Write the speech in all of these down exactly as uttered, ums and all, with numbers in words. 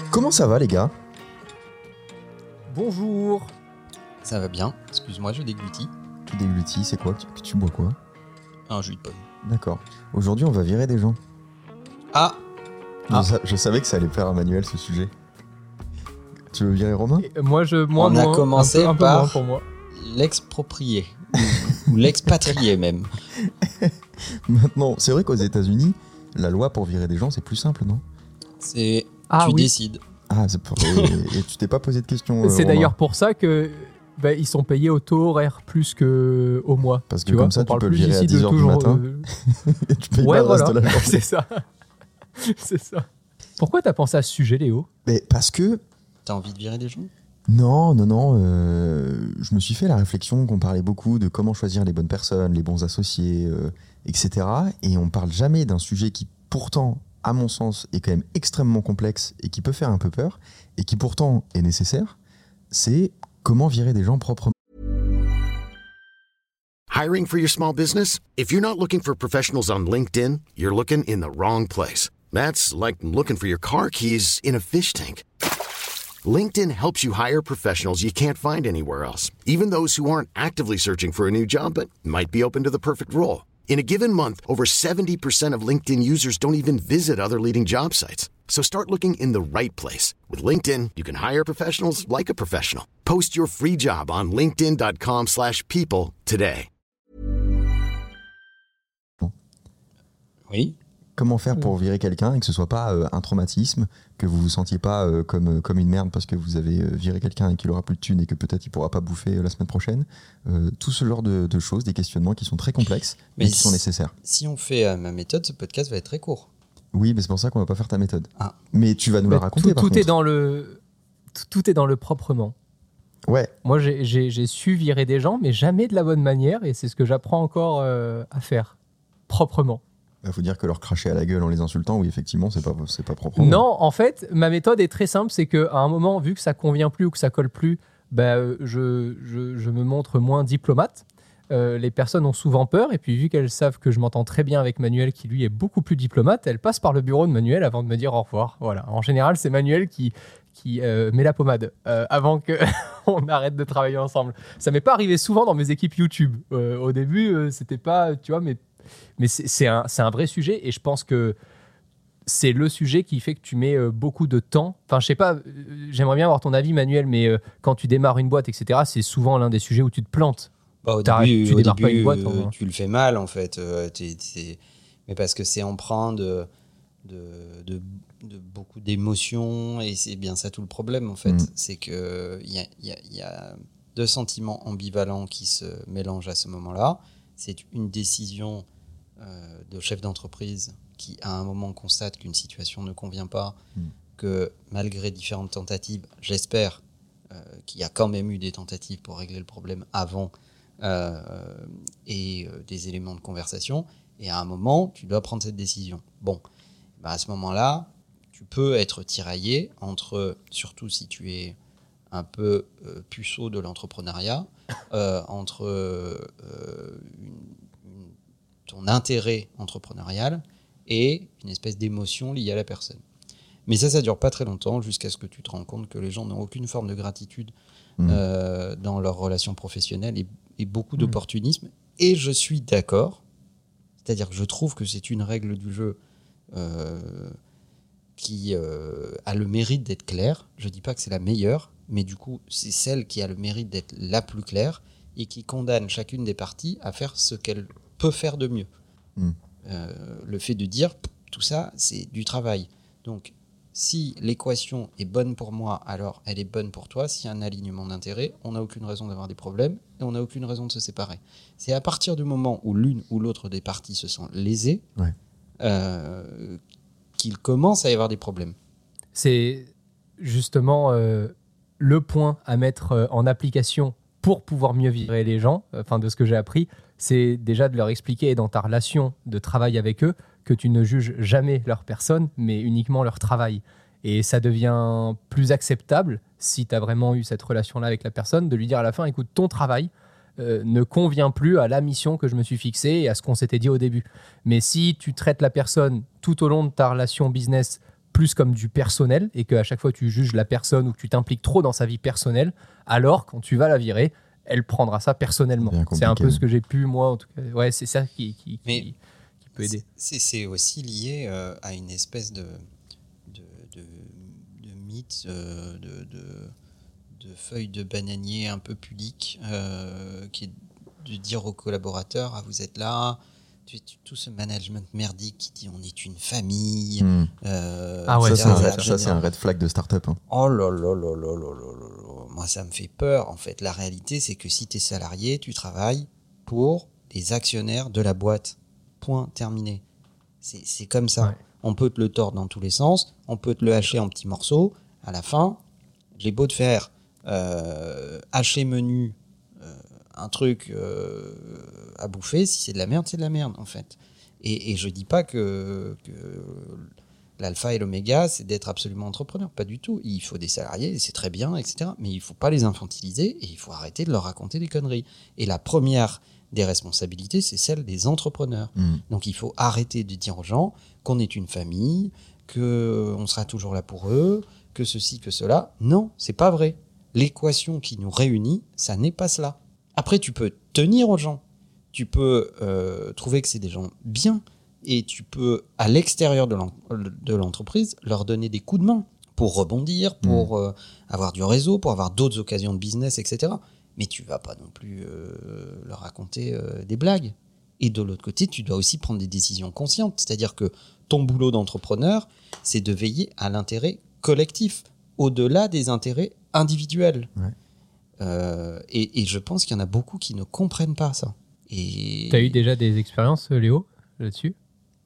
Comment ça va les gars ? Bonjour. Ça va bien, excuse-moi, je déglutis. Tu déglutis, c'est quoi ? tu, tu bois quoi ? Un jus de pomme. D'accord. Aujourd'hui on va virer des gens. Ah, Je, Ah. sa- je savais que ça allait plaire à Manuel ce sujet. Tu veux virer Romain ? Et moi, je moins On a moins, commencé un peu, un peu par- moins pour moi. l'exproprié. Ou l'expatrié même. Maintenant, c'est vrai qu'aux États-Unis, la loi pour virer des gens c'est plus simple, non ? C'est Ah tu oui. décides. Ah, c'est pour... et, et tu t'es pas posé de questions. euh, C'est Romain d'ailleurs pour ça que bah, ils sont payés au taux horaire plus que au mois. Parce que tu comme vois, ça, on tu parle peux le plus virer à ici de dix heures du toujours, matin. euh, et tu payes Ouais, pas le reste voilà, de la journée. c'est ça. C'est ça. Pourquoi t'as pensé à ce sujet, Léo ? Mais parce que T'as envie de virer des gens ? Non, non, non. euh, je me suis fait la réflexion qu'on parlait beaucoup de comment choisir les bonnes personnes, les bons associés, euh, et cetera. Et on parle jamais d'un sujet qui, pourtant, à mon sens, est quand même extrêmement complexe et qui peut faire un peu peur et qui, pourtant, est nécessaire. C'est comment virer des gens proprement. Hiring for your small business? If you're not looking for professionals on LinkedIn, you're looking in the wrong place. That's like looking for your car keys in a fish tank. LinkedIn helps you hire professionals you can't find anywhere else, even those who aren't actively searching for a new job but might be open to the perfect role. In a given month, over seventy percent of LinkedIn users don't even visit other leading job sites. So start looking in the right place. With LinkedIn, you can hire professionals like a professional. Post your free job on linkedin.com slash people today. Oui. Comment faire pour virer quelqu'un et que ce soit pas euh, un traumatisme, que vous vous sentiez pas euh, comme, euh, comme une merde parce que vous avez euh, viré quelqu'un et qu'il aura plus de thunes et que peut-être il pourra pas bouffer euh, la semaine prochaine. Euh, tout ce genre de, de choses, des questionnements qui sont très complexes mais, Mais qui sont si- nécessaires. Si on fait euh, ma méthode, ce podcast va être très court. Oui, mais c'est pour ça qu'on va pas faire ta méthode. Ah. Mais tu vas nous Bah, la raconter tout, par tout est contre. dans le tout, tout est dans le proprement. Ouais, Moi, j'ai, j'ai, j'ai su virer des gens, mais jamais de la bonne manière, et c'est ce que j'apprends encore euh, à faire proprement. il faut dire que leur cracher à la gueule en les insultant, oui, effectivement, c'est pas, c'est pas propre. Non, en fait, ma méthode est très simple, c'est qu'à un moment, vu que ça convient plus ou que ça colle plus, bah, euh, je, je, je me montre moins diplomate. Euh, les personnes ont souvent peur, et puis vu qu'elles savent que je m'entends très bien avec Manuel, qui lui est beaucoup plus diplomate, elles passent par le bureau de Manuel avant de me dire au revoir. Voilà. En général, c'est Manuel qui, qui euh, met la pommade euh, avant qu'on arrête de travailler ensemble. Ça m'est pas arrivé souvent dans mes équipes YouTube. Euh, au début, euh, c'était pas, tu vois, mais, mais c'est, c'est, un, c'est un vrai sujet, et je pense que c'est le sujet qui fait que tu mets euh, beaucoup de temps. Enfin, je sais pas, euh, j'aimerais bien avoir ton avis, Manuel, mais euh, quand tu démarres une boîte, et cetera, c'est souvent l'un des sujets où tu te plantes. Bah, au T'arrêtes, début, tu au démarres début pas une boîte, euh, hein. tu le fais mal en fait. Euh, t'es- t'es- Mais parce que c'est empreint de, de, de, de beaucoup d'émotions et c'est bien ça tout le problème en fait. Mm. C'est qu'il y a, y, a, y a deux sentiments ambivalents qui se mélangent à ce moment-là. C'est une décision euh, de chef d'entreprise qui à un moment constate qu'une situation ne convient pas, Mm. que malgré différentes tentatives, j'espère euh, qu'il y a quand même eu des tentatives pour régler le problème avant euh, et euh, des éléments de conversation, et à un moment, tu dois prendre cette décision. Bon, bah à ce moment-là, tu peux être tiraillé entre, surtout si tu es un peu euh, puceau de l'entrepreneuriat, euh, entre euh, une- une- ton intérêt entrepreneurial et une espèce d'émotion liée à la personne. Mais ça, ça dure pas très longtemps jusqu'à ce que tu te rends compte que les gens n'ont aucune forme de gratitude Mmh. euh, dans leurs relations professionnelles et, et beaucoup Mmh. d'opportunisme. Et je suis d'accord, c'est-à-dire que je trouve que c'est une règle du jeu euh, qui euh, a le mérite d'être claire. Je dis pas que c'est la meilleure, mais du coup, c'est celle qui a le mérite d'être la plus claire et qui condamne chacune des parties à faire ce qu'elle peut faire de mieux. Mmh. Euh, le fait de dire, tout ça, c'est du travail. Donc, si l'équation est bonne pour moi, alors elle est bonne pour toi. S'il y a un alignement d'intérêts, on n'a aucune raison d'avoir des problèmes et on n'a aucune raison de se séparer. C'est à partir du moment où l'une ou l'autre des parties se sent lésée Ouais. euh, qu'il commence à y avoir des problèmes. C'est justement euh, le point à mettre euh, en application pour pouvoir mieux virer les gens, enfin de ce que j'ai appris, c'est déjà de leur expliquer dans ta relation de travail avec eux que tu ne juges jamais leur personne, mais uniquement leur travail. Et ça devient plus acceptable, si tu as vraiment eu cette relation-là avec la personne, de lui dire à la fin, écoute, ton travail euh, ne convient plus à la mission que je me suis fixée et à ce qu'on s'était dit au début. Mais si tu traites la personne tout au long de ta relation business plus comme du personnel et qu'à chaque fois tu juges la personne ou que tu t'impliques trop dans sa vie personnelle, alors quand tu vas la virer, elle prendra ça personnellement. C'est un peu ce que j'ai pu, moi, en tout cas. Ouais, c'est ça qui, qui, Mais qui, qui peut aider. C'est, c'est aussi lié euh, à une espèce de, de, de, de mythe, euh, de, de, de feuille de bananier un peu pudique, euh, qui est de dire aux collaborateurs, ah, vous êtes là, tu, tu, tout ce management merdique qui dit on est une famille. Mmh. Euh, ah ouais, ça, c'est c'est un, vrai, red, ça, c'est un red flag de start-up. Hein. Oh là là là là là là là là. Moi, ça me fait peur. En fait, la réalité, c'est que si tu es salarié, tu travailles pour les actionnaires de la boîte. Point, terminé. C'est, c'est comme ça. Ouais. On peut te le tordre dans tous les sens, on peut te le hacher en petits morceaux. À la fin, j'ai beau te faire euh, hacher menu, euh, un truc euh, à bouffer, si c'est de la merde, c'est de la merde, en fait. Et, et je dis pas que... que l'alpha et l'oméga, c'est d'être absolument entrepreneur. Pas du tout. Il faut des salariés, c'est très bien, et cetera. Mais il ne faut pas les infantiliser et il faut arrêter de leur raconter des conneries. Et la première des responsabilités, c'est celle des entrepreneurs. Mmh. Donc il faut arrêter de dire aux gens qu'on est une famille, qu'on sera toujours là pour eux, que ceci, que cela. Non, c'est pas vrai. L'équation qui nous réunit, ça n'est pas cela. Après, tu peux tenir aux gens. Tu peux euh, trouver que c'est des gens bien. Et tu peux, à l'extérieur de, l'en- de l'entreprise, leur donner des coups de main pour rebondir, pour mmh. euh, avoir du réseau, pour avoir d'autres occasions de business, et cetera. Mais tu ne vas pas non plus euh, leur raconter euh, des blagues. Et de l'autre côté, tu dois aussi prendre des décisions conscientes. C'est-à-dire que ton boulot d'entrepreneur, c'est de veiller à l'intérêt collectif, au-delà des intérêts individuels. Ouais. Euh, et, et je pense qu'il y en a beaucoup qui ne comprennent pas ça. Et... Tu as eu déjà des expériences, Léo, là-dessus ? Moi ?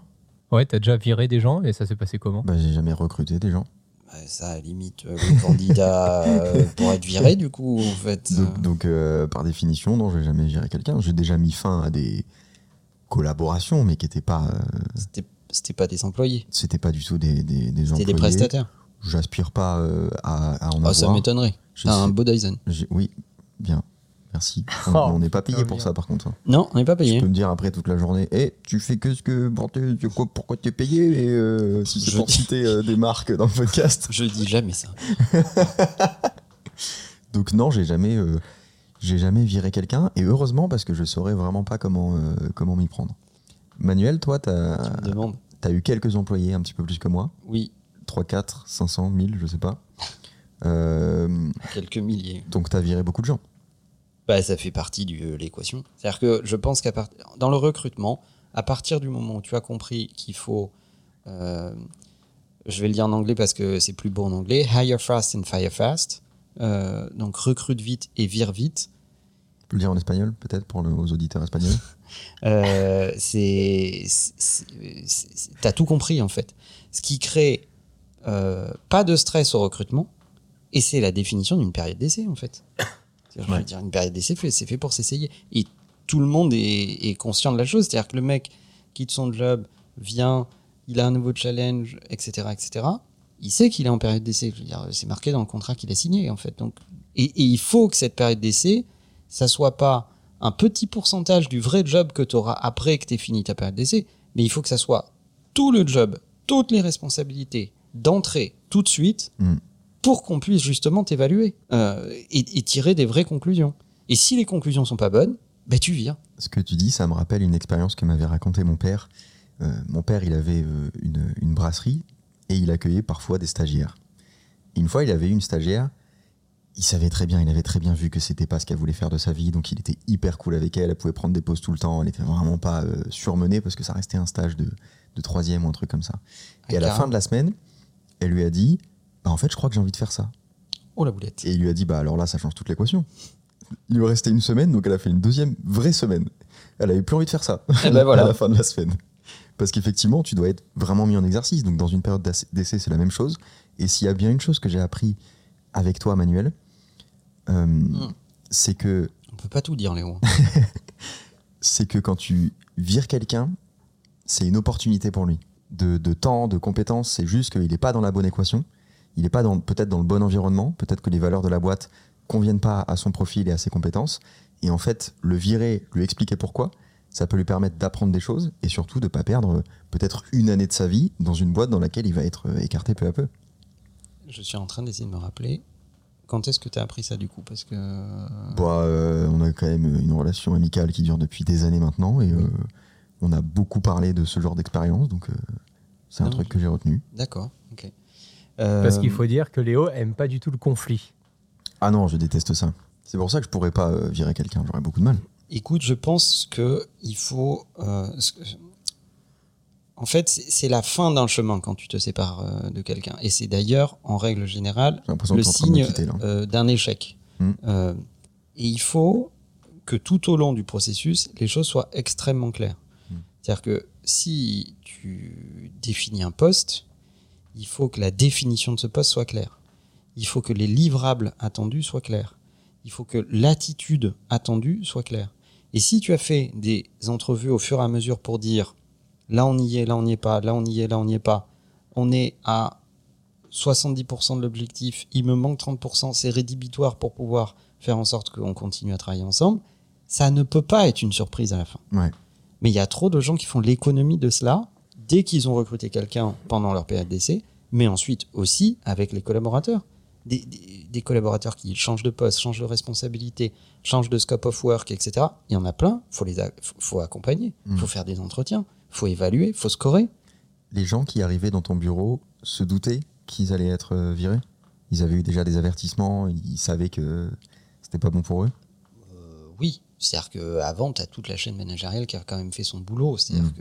Ouais, t'as déjà viré des gens et ça s'est passé comment ? Bah, j'ai jamais recruté des gens. Ouais, ça, à limite, euh, le candidat euh, pour être viré, du coup, en fait. Donc, donc euh, par définition, non, j'ai jamais viré quelqu'un. J'ai déjà mis fin à des collaborations, mais qui n'étaient pas... Euh, c'était, c'était pas des employés. C'était pas du tout des, des, des employés. C'était des prestataires. J'aspire pas euh, à, à en oh, avoir. Ça m'étonnerait. T'as un beau Dyson. J'ai, oui, bien. Merci. On n'est pas payé pour ça, par contre. Non, on n'est pas payé. Tu peux me dire après toute la journée, hey, tu fais que ce que. Pourquoi tu es payé et euh, si c'est Je pour dis... citer euh, des marques dans le podcast. Je dis jamais ça. Donc, non, j'ai jamais, euh, j'ai jamais viré quelqu'un. Et heureusement, parce que je saurais vraiment pas comment, euh, comment m'y prendre. Manuel, toi, tu as eu quelques employés, un petit peu plus que moi. Oui. trois, quatre, cinq cents, mille, je sais pas. Euh, quelques milliers. Donc, tu as viré beaucoup de gens. Bah, ça fait partie de l'équation. C'est-à-dire que je pense qu'à part... dans le recrutement, à partir du moment où tu as compris qu'il faut, euh, je vais le dire en anglais parce que c'est plus beau en anglais, hire fast and fire fast, euh, donc recrute vite et vire vite. Tu peux le dire en espagnol peut-être pour le, aux auditeurs espagnols. euh, c'est, c'est, c'est, c'est, t'as tout compris en fait. Ce qui crée euh, pas de stress au recrutement et c'est la définition d'une période d'essai en fait. Je veux dire, une période d'essai, c'est fait pour s'essayer. Et tout le monde est, est conscient de la chose. C'est-à-dire que le mec quitte son job, vient, il a un nouveau challenge, et cetera, et cetera. Il sait qu'il est en période d'essai. Je veux dire, c'est marqué dans le contrat qu'il a signé, en fait. Donc, et, et il faut que cette période d'essai, ça soit pas un petit pourcentage du vrai job que tu auras après que tu aies fini ta période d'essai, mais il faut que ça soit tout le job, toutes les responsabilités d'entrée, tout de suite, mm. pour qu'on puisse justement t'évaluer euh, et, et tirer des vraies conclusions. Et si les conclusions sont pas bonnes, bah tu vires. Ce que tu dis, ça me rappelle une expérience que m'avait raconté mon père. Euh, mon père, il avait euh, une, une brasserie et il accueillait parfois des stagiaires. Et une fois, il avait eu une stagiaire, il savait très bien, il avait très bien vu que c'était pas ce qu'elle voulait faire de sa vie, donc il était hyper cool avec elle, elle pouvait prendre des pauses tout le temps, elle était vraiment pas euh, surmenée parce que ça restait un stage de, de troisième ou un truc comme ça. Et à la fin de la semaine, elle lui a dit bah, en fait, je crois que j'ai envie de faire ça. Oh la boulette. Et il lui a dit, bah alors là, ça change toute l'équation. Il lui restait une semaine, donc elle a fait une deuxième vraie semaine. Elle avait plus envie de faire ça et ben voilà. à la fin de la semaine. Parce qu'effectivement, tu dois être vraiment mis en exercice. Donc dans une période d'essai, c'est la même chose. Et s'il y a bien une chose que j'ai appris avec toi, Manuel, euh, mm. c'est que... On peut pas tout dire, Léo. C'est que quand tu vires quelqu'un, c'est une opportunité pour lui. De, de temps, de compétences, c'est juste qu'il n'est pas dans la bonne équation. Il n'est pas dans, peut-être dans le bon environnement, peut-être que les valeurs de la boîte ne conviennent pas à son profil et à ses compétences. Et en fait, le virer, lui expliquer pourquoi, ça peut lui permettre d'apprendre des choses et surtout de ne pas perdre euh, peut-être une année de sa vie dans une boîte dans laquelle il va être euh, écarté peu à peu. Je suis en train d'essayer de me rappeler. Quand est-ce que tu as appris ça du coup? Parce que... Bah, euh, on a quand même une relation amicale qui dure depuis des années maintenant et euh, on a beaucoup parlé de ce genre d'expérience, donc euh, c'est un Non, truc que j'ai retenu. D'accord, ok. Euh, Parce qu'il faut dire que Léo aime pas du tout le conflit. Ah non, je déteste ça. C'est pour ça que je pourrais pas euh, virer quelqu'un, j'aurais beaucoup de mal. Écoute, je pense que il faut... euh, ce que- En fait, c'est c'est la fin d'un chemin quand tu te sépares euh, de quelqu'un. Et c'est d'ailleurs, en règle générale, J'ai l'impression le que t'es en train de me signe quitter, là. euh, d'un échec. Mm. Euh, et il faut que tout au long du processus, les choses soient extrêmement claires. Mm. C'est-à-dire que si tu définis un poste, il faut que la définition de ce poste soit claire. Il faut que les livrables attendus soient clairs. Il faut que l'attitude attendue soit claire. Et si tu as fait des entrevues au fur et à mesure pour dire là on y est, là on n'y est pas, là on y est, là on n'y est pas, on est à soixante-dix pour cent de l'objectif, il me manque trente pour cent, c'est rédhibitoire pour pouvoir faire en sorte qu'on continue à travailler ensemble, ça ne peut pas être une surprise à la fin. Ouais. Mais il y a trop de gens qui font l'économie de cela dès qu'ils ont recruté quelqu'un pendant leur période d'essai, mais ensuite aussi avec les collaborateurs. Des, des, des collaborateurs qui changent de poste, changent de responsabilité, changent de scope of work, et cetera. Il y en a plein, il faut les a- faut, faut accompagner, il Mm. faut faire des entretiens, il faut évaluer, il faut scorer. Les gens qui arrivaient dans ton bureau se doutaient qu'ils allaient être euh, virés? Ils avaient eu déjà des avertissements, ils savaient que c'était pas bon pour eux? Euh, oui, c'est-à-dire qu'avant, tu as toute la chaîne managériale qui a quand même fait son boulot. C'est-à-dire Mm. que,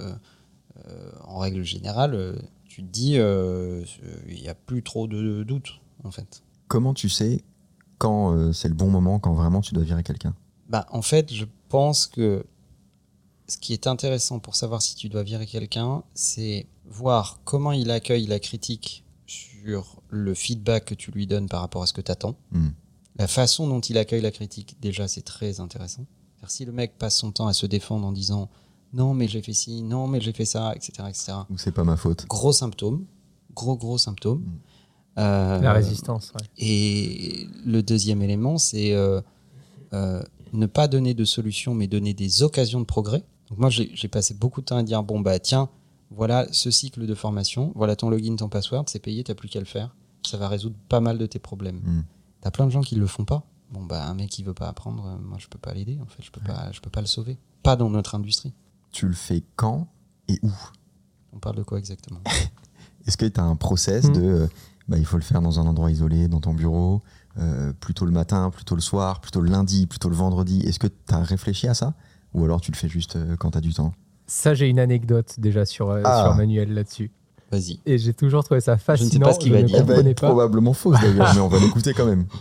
euh, en règle générale, euh, tu te dis, euh, il n'y a plus trop de doutes, en fait. Comment tu sais quand euh, c'est le bon moment, quand vraiment tu dois virer quelqu'un? Bah, en fait, je pense que ce qui est intéressant pour savoir si tu dois virer quelqu'un, c'est voir comment il accueille la critique sur le feedback que tu lui donnes par rapport à ce que tu attends. Mm. La façon dont il accueille la critique, déjà, c'est très intéressant. C'est-à-dire, si le mec passe son temps à se défendre en disant « Non, mais j'ai fait ci, non, mais j'ai fait ça, et cetera et cetera » Ou c'est pas ma faute? Gros symptôme, gros, gros symptôme. Mm. Euh, La résistance, ouais. Et le deuxième élément, c'est euh, euh, ne pas donner de solution, mais donner des occasions de progrès. Donc moi, j'ai j'ai passé beaucoup de temps à dire, bon, bah tiens, voilà ce cycle de formation, voilà ton login, ton password, c'est payé, t'as plus qu'à le faire. Ça va résoudre pas mal de tes problèmes. Mm. T'as plein de gens qui le font pas. Bon, bah un mec qui veut pas apprendre, euh, moi je peux pas l'aider, en fait, je peux, pas, je peux pas le sauver. Pas dans notre industrie. Tu le fais quand et où? On parle de quoi exactement? Est-ce que tu as un process Mm. de euh, bah, il faut le faire dans un endroit isolé, dans ton bureau, euh, plutôt le matin, plutôt le soir, plutôt le lundi, plutôt le vendredi? Est-ce que tu as réfléchi à ça? Ou alors tu le fais juste euh, quand tu as du temps? Ça, j'ai une anecdote déjà sur, euh, Ah. sur Manuel là-dessus. Vas-y. Et j'ai toujours trouvé ça fascinant. sais pas ce qu'il va ne dire. Elle va comprenais être pas. probablement fausse d'ailleurs, mais on va l'écouter quand même.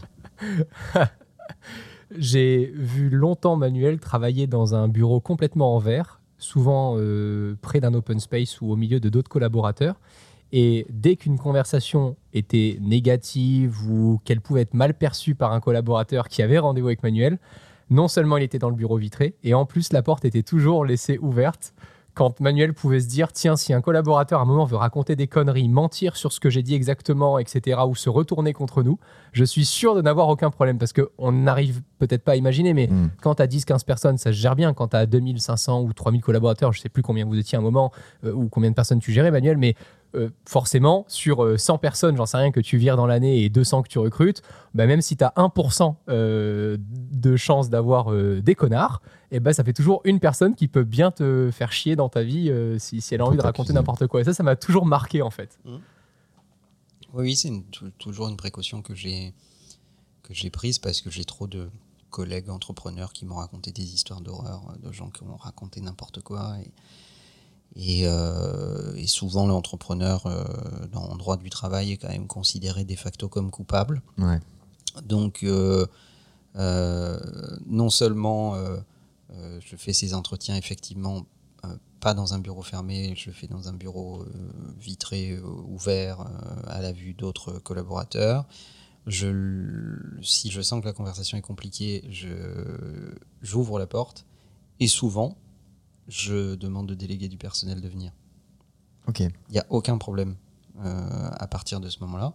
J'ai vu longtemps Manuel travailler dans un bureau complètement en verre, souvent euh, près d'un open space ou au milieu de d'autres collaborateurs. Et dès qu'une conversation était négative ou qu'elle pouvait être mal perçue par un collaborateur qui avait rendez-vous avec Manuel, non seulement il était dans le bureau vitré, et en plus la porte était toujours laissée ouverte. Quand Manuel pouvait se dire, tiens, si un collaborateur à un moment veut raconter des conneries, mentir sur ce que j'ai dit exactement, et cetera, ou se retourner contre nous, je suis sûr de n'avoir aucun problème. Parce qu'on n'arrive peut-être pas à imaginer, mais Mm. quand tu as dix quinze personnes, ça se gère bien. Quand tu as deux mille cinq cents ou trois mille collaborateurs, je ne sais plus combien vous étiez à un moment, euh, ou combien de personnes tu gérais, Manuel, mais euh, forcément, sur euh, cent personnes, j'en sais rien, que tu vires dans l'année et deux cents que tu recrutes, bah, même si tu as un pour cent euh, de chance d'avoir euh, des connards, et ben ça fait toujours une personne qui peut bien te faire chier dans ta vie euh, si, si elle a Pour envie de raconter t'accuser. n'importe quoi. Et ça, ça m'a toujours marqué en fait. Oui, oui, c'est une- tou- toujours une précaution que j'ai que j'ai prise parce que j'ai trop de collègues entrepreneurs qui m'ont raconté des histoires d'horreur, de gens qui ont raconté n'importe quoi. Et, et, euh, et souvent, l'entrepreneur euh, dans le droit du travail est quand même considéré de facto comme coupable. Ouais. Donc, euh, euh, non seulement euh, euh, je fais ces entretiens effectivement euh, pas dans un bureau fermé, je le fais dans un bureau euh, vitré, euh, ouvert, euh, à la vue d'autres collaborateurs. Je, l- si je sens que la conversation est compliquée, je, j'ouvre la porte et souvent, je demande de déléguer du personnel de venir. Ok. Il n'y a aucun problème euh, à partir de ce moment-là.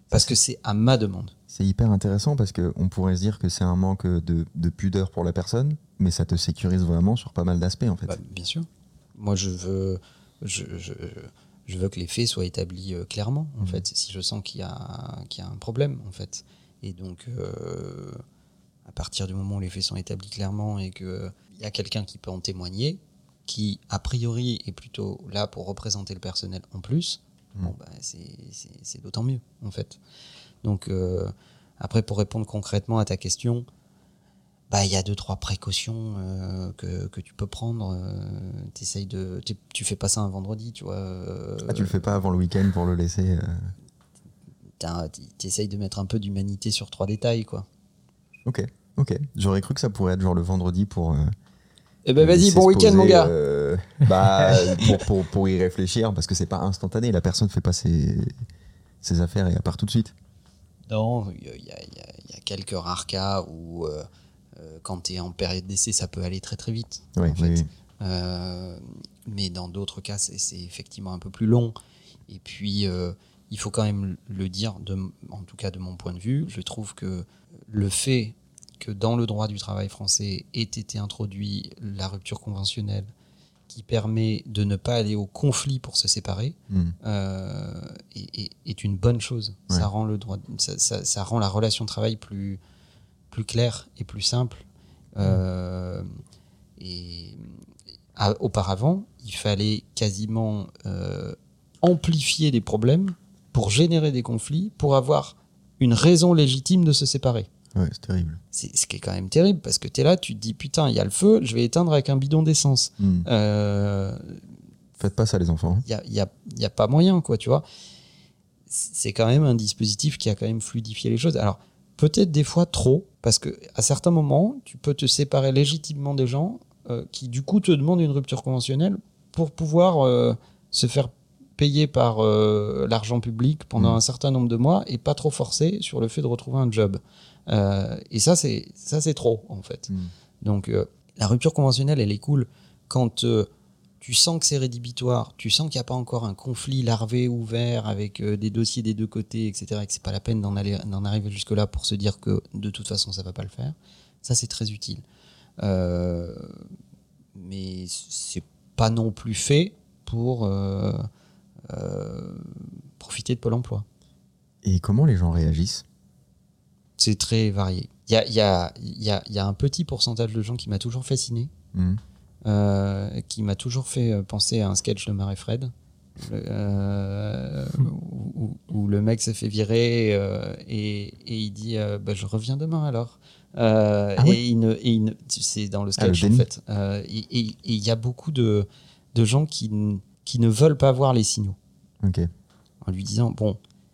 Parce que c'est à ma demande. C'est hyper intéressant parce qu'on pourrait se dire que c'est un manque de, de pudeur pour la personne, mais ça te sécurise vraiment sur pas mal d'aspects en fait. Bah, bien sûr. Moi, je veux, je, je, je veux que les faits soient établis euh, clairement, en mmh. fait, si je sens qu'il y a, qu'il y a un problème, en fait. Et donc, euh, à partir du moment où les faits sont établis clairement et qu'il y a quelqu'un qui peut en témoigner, qui, a priori, est plutôt là pour représenter le personnel en plus, mmh. bon, bah, c'est, c'est, c'est d'autant mieux, en fait. Donc, euh, après, pour répondre concrètement à ta question, bah, il y a deux, trois précautions euh, que, que tu peux prendre. Euh, t'essayes de, tu fais pas ça un vendredi, tu vois. Euh, ah, tu le fais pas avant le week-end pour le laisser euh... T'essayes de mettre un peu d'humanité sur trois détails, quoi. Ok, ok. J'aurais cru que ça pourrait être genre le vendredi pour... Euh, eh ben vas-y, bon week-end, mon gars. Euh, bah, pour, pour, pour y réfléchir, parce que c'est pas instantané. La personne fait pas ses, ses affaires et elle part tout de suite. Non, il y, y, y, y a quelques rares cas où... Euh, quand tu es en période d'essai, ça peut aller très très vite. Oui, en fait. oui, oui. Euh, mais dans d'autres cas, c'est, c'est effectivement un peu plus long. Et puis, euh, il faut quand même le dire, de, en tout cas de mon point de vue, je trouve que le fait que dans le droit du travail français ait été introduit la rupture conventionnelle qui permet de ne pas aller au conflit pour se séparer, mmh. euh, est, est, est une bonne chose. Ouais. Ça rend le droit, ça, ça, ça rend la relation de travail plus plus clair et plus simple. Euh, et à, auparavant, il fallait quasiment euh, amplifier les problèmes pour générer des conflits, pour avoir une raison légitime de se séparer. Ouais, c'est terrible. C'est ce qui est quand même terrible, parce que tu es là, tu te dis, putain, il y a le feu, je vais éteindre avec un bidon d'essence. Mm. Euh, Faites pas ça, les enfants. Il n'y a, y a, y a pas moyen, quoi, tu vois. C'est quand même un dispositif qui a quand même fluidifié les choses. Alors, peut-être des fois trop, parce qu'à certains moments, tu peux te séparer légitimement des gens euh, qui, du coup, te demandent une rupture conventionnelle pour pouvoir euh, se faire payer par euh, l'argent public pendant mmh. un certain nombre de mois et pas trop forcer sur le fait de retrouver un job. Euh, et ça, c'est, ça, c'est trop, en fait. Mmh. Donc, euh, la rupture conventionnelle, elle est cool quand... Euh, tu sens que c'est rédhibitoire, tu sens qu'il n'y a pas encore un conflit larvé ouvert avec euh, des dossiers des deux côtés, et cetera, et que c'est pas la peine d'en, aller, d'en arriver jusque-là pour se dire que de toute façon ça va pas le faire. Ça, c'est très utile. Euh, mais c'est pas non plus fait pour euh, euh, profiter de Pôle emploi. Et comment les gens réagissent ? C'est très varié. Il y a, y a, y a, y a un petit pourcentage de gens qui m'a toujours fasciné. Mmh. Euh, qui m'a toujours fait penser à un sketch de Marie Fred euh, où, où le mec s'est fait virer euh, et, et il dit euh, bah, je reviens demain alors euh, ah, et, oui. il ne, et il ne, c'est dans le sketch ah, le en fait euh, et il y a beaucoup de, de gens qui, qui ne veulent pas voir les signaux okay. en lui disant bon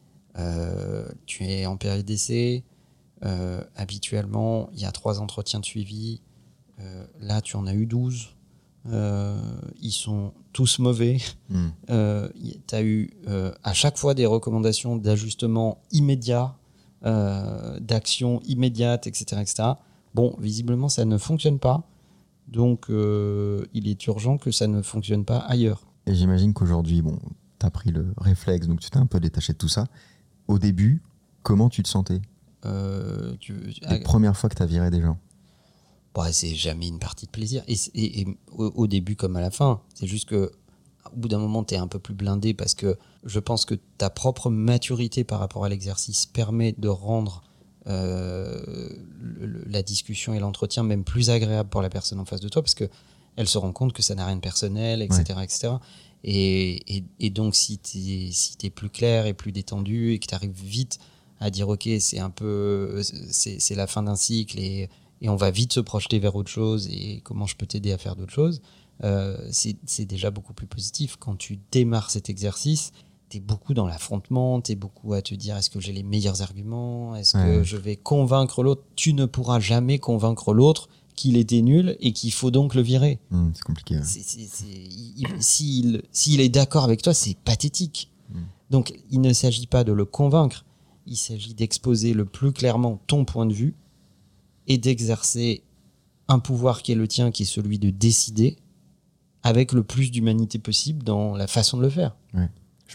euh, tu es en période d'essai euh, habituellement il y a trois entretiens de suivi. Euh, là, tu en as eu douze. Euh, ils sont tous mauvais. Mm. Euh, tu as eu euh, à chaque fois des recommandations d'ajustement immédiat, euh, d'action immédiate, et cetera, et cetera. Bon, visiblement, ça ne fonctionne pas. Donc, euh, il est urgent que ça ne fonctionne pas ailleurs. Et j'imagine qu'aujourd'hui, bon, tu as pris le réflexe, donc tu t'es un peu détaché de tout ça. Au début, comment tu te sentais euh, tu... Les premières fois que tu as viré des gens? Bah, c'est jamais une partie de plaisir. Et, et, et au, au début comme à la fin, c'est juste que au bout d'un moment, tu es un peu plus blindé parce que je pense que ta propre maturité par rapport à l'exercice permet de rendre euh, le, la discussion et l'entretien même plus agréable pour la personne en face de toi parce qu'elle se rend compte que ça n'a rien de personnel, et cetera, ouais. et cetera. Et, et, et donc, si tu es si t'es plus clair et plus détendu et que tu arrives vite à dire « Ok, c'est un peu... c'est, c'est la fin d'un cycle et... » et on va vite se projeter vers autre chose et comment je peux t'aider à faire d'autres choses, euh, c'est, c'est déjà beaucoup plus positif. Quand tu démarres cet exercice, tu es beaucoup dans l'affrontement, tu es beaucoup à te dire est-ce que j'ai les meilleurs arguments, est-ce ouais. que je vais convaincre l'autre. Tu ne pourras jamais convaincre l'autre qu'il était nul et qu'il faut donc le virer. Mmh, c'est compliqué. Ouais. C'est, c'est, c'est, il, s'il, s'il est d'accord avec toi, c'est pathétique. Mmh. Donc il ne s'agit pas de le convaincre, il s'agit d'exposer le plus clairement ton point de vue et d'exercer un pouvoir qui est le tien, qui est celui de décider avec le plus d'humanité possible dans la façon de le faire. Ouais.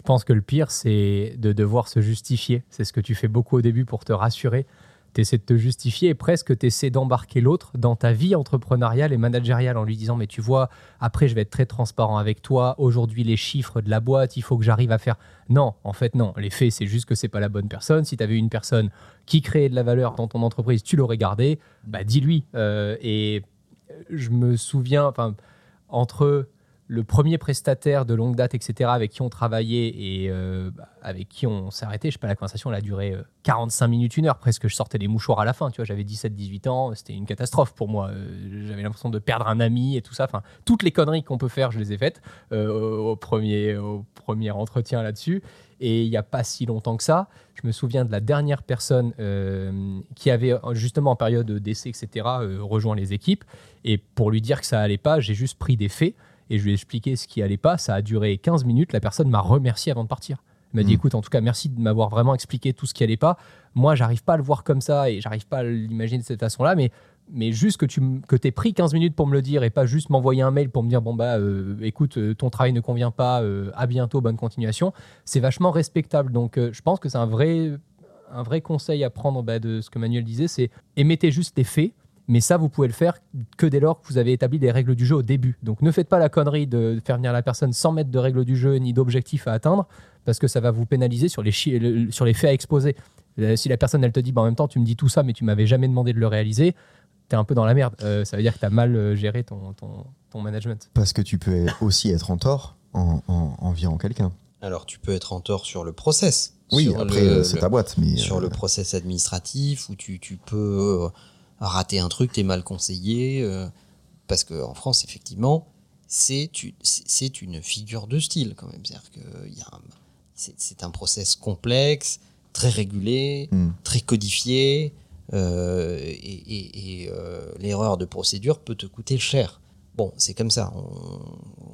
Je pense que le pire, c'est de devoir se justifier. C'est ce que tu fais beaucoup au début pour te rassurer. Tu essaies de te justifier et presque tu essaies d'embarquer l'autre dans ta vie entrepreneuriale et managériale en lui disant « mais tu vois, après je vais être très transparent avec toi. Aujourd'hui, les chiffres de la boîte, il faut que j'arrive à faire… » Non, en fait non. Les faits, c'est juste que c'est pas la bonne personne. Si tu avais une personne qui créait de la valeur dans ton entreprise, tu l'aurais gardé. Bah, dis-lui. Euh, et je me souviens, enfin, entre… le premier prestataire de longue date, et cetera, avec qui on travaillait et euh, avec qui on s'est arrêté, je sais pas, la conversation, elle a duré euh, quarante-cinq minutes, une heure presque. Je sortais des mouchoirs à la fin, tu vois, j'avais dix-sept dix-huit ans, c'était une catastrophe pour moi. Euh, j'avais l'impression de perdre un ami et tout ça. Enfin, toutes les conneries qu'on peut faire, je les ai faites euh, au, premier, au premier entretien là-dessus. Et il n'y a pas si longtemps que ça, je me souviens de la dernière personne euh, qui avait justement en période d'essai, et cetera, euh, rejoint les équipes. Et pour lui dire que ça allait pas, j'ai juste pris des faits. Et je lui ai expliqué ce qui allait pas. Ça a duré quinze minutes. La personne m'a remercié avant de partir. Elle m'a dit, mmh. écoute, en tout cas, merci de m'avoir vraiment expliqué tout ce qui allait pas. Moi, j'arrive pas à le voir comme ça et j'arrive pas à l'imaginer de cette façon-là. Mais, mais juste que tu que t'aies pris quinze minutes pour me le dire et pas juste m'envoyer un mail pour me dire, bon, bah, euh, écoute, ton travail ne convient pas. Euh, à bientôt, bonne continuation. C'est vachement respectable. Donc, euh, je pense que c'est un vrai, un vrai conseil à prendre bah, de ce que Manuel disait. C'est émettez juste les faits. Mais ça, vous pouvez le faire que dès lors que vous avez établi des règles du jeu au début. Donc ne faites pas la connerie de faire venir la personne sans mettre de règles du jeu ni d'objectifs à atteindre, parce que ça va vous pénaliser sur les, chi- sur les faits à exposer. Si la personne, elle te dit, bah, en même temps, tu me dis tout ça, mais tu m'avais jamais demandé de le réaliser, t'es un peu dans la merde. Euh, ça veut dire que t'as mal géré ton, ton, ton management. Parce que tu peux aussi être en tort en, en, en virant quelqu'un. Alors, tu peux être en tort sur le process. Oui, sur après, le, c'est le, ta boîte. Mais sur euh... le process administratif, où tu, tu peux... Euh, rater un truc, t'es mal conseillé, euh, parce qu'en France, effectivement, c'est, c'est une figure de style quand même. C'est-à-dire que y a un, c'est, c'est un process complexe, très régulé, mm. très codifié, euh, et, et, et euh, l'erreur de procédure peut te coûter cher. Bon, c'est comme ça. On,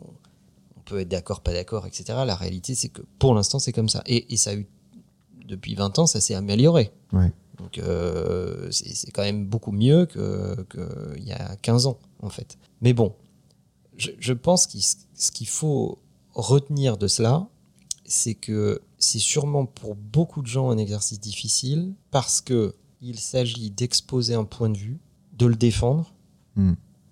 on peut être d'accord, pas d'accord, et cetera. La réalité, c'est que pour l'instant, c'est comme ça. Et, et ça a eu, depuis vingt ans, ça s'est amélioré. Ouais. Donc euh, c'est, c'est quand même beaucoup mieux que, que il y a quinze ans en fait. Mais bon, je, je pense que ce qu'il faut retenir de cela, c'est que c'est sûrement pour beaucoup de gens un exercice difficile parce que il s'agit d'exposer un point de vue, de le défendre, mmh.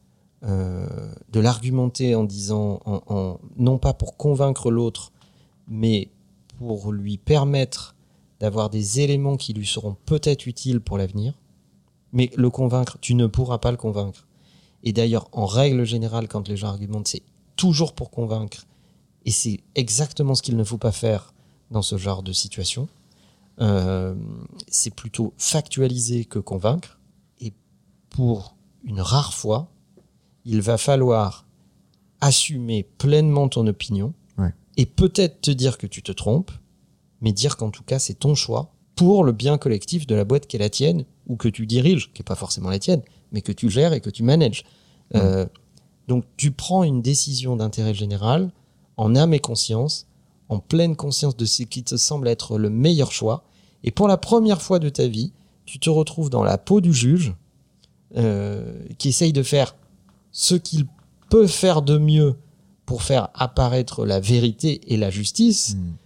euh, de l'argumenter en disant, en, en, non pas pour convaincre l'autre, mais pour lui permettre d'avoir des éléments qui lui seront peut-être utiles pour l'avenir, mais le convaincre, tu ne pourras pas le convaincre. Et d'ailleurs, en règle générale, quand les gens argumentent, c'est toujours pour convaincre, et c'est exactement ce qu'il ne faut pas faire dans ce genre de situation. Euh, c'est plutôt factualiser que convaincre, et pour une rare fois, il va falloir assumer pleinement ton opinion, ouais. et peut-être te dire que tu te trompes, mais dire qu'en tout cas, c'est ton choix pour le bien collectif de la boîte qui est la tienne, ou que tu diriges, qui n'est pas forcément la tienne, mais que tu gères et que tu manages. Mmh. Euh, donc, tu prends une décision d'intérêt général en âme et conscience, en pleine conscience de ce qui te semble être le meilleur choix, et pour la première fois de ta vie, tu te retrouves dans la peau du juge, euh, qui essaye de faire ce qu'il peut faire de mieux pour faire apparaître la vérité et la justice, mmh.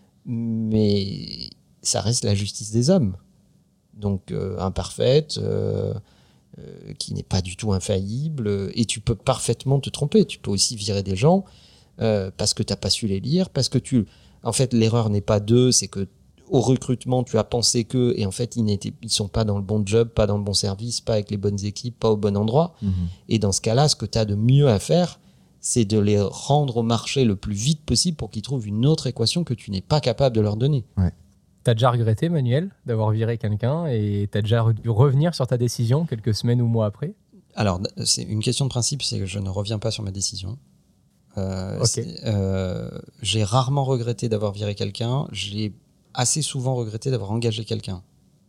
mais ça reste la justice des hommes, donc euh, imparfaite, euh, euh, qui n'est pas du tout infaillible, et tu peux parfaitement te tromper. Tu peux aussi virer des gens euh, parce que tu n'as pas su les lire, parce que tu... En fait, l'erreur n'est pas d'eux, c'est que au recrutement, tu as pensé qu'eux, et en fait, ils n'étaient, ils sont pas dans le bon job, pas dans le bon service, pas avec les bonnes équipes, pas au bon endroit. Mmh. Et dans ce cas-là, ce que tu as de mieux à faire, c'est de les rendre au marché le plus vite possible pour qu'ils trouvent une autre équation que tu n'es pas capable de leur donner. Ouais. T'as déjà regretté, Manuel, d'avoir viré quelqu'un et t'as déjà dû revenir sur ta décision quelques semaines ou mois après ? Alors, c'est une question de principe, c'est que je ne reviens pas sur ma décision. Euh, okay. euh, j'ai rarement regretté d'avoir viré quelqu'un. J'ai assez souvent regretté d'avoir engagé quelqu'un.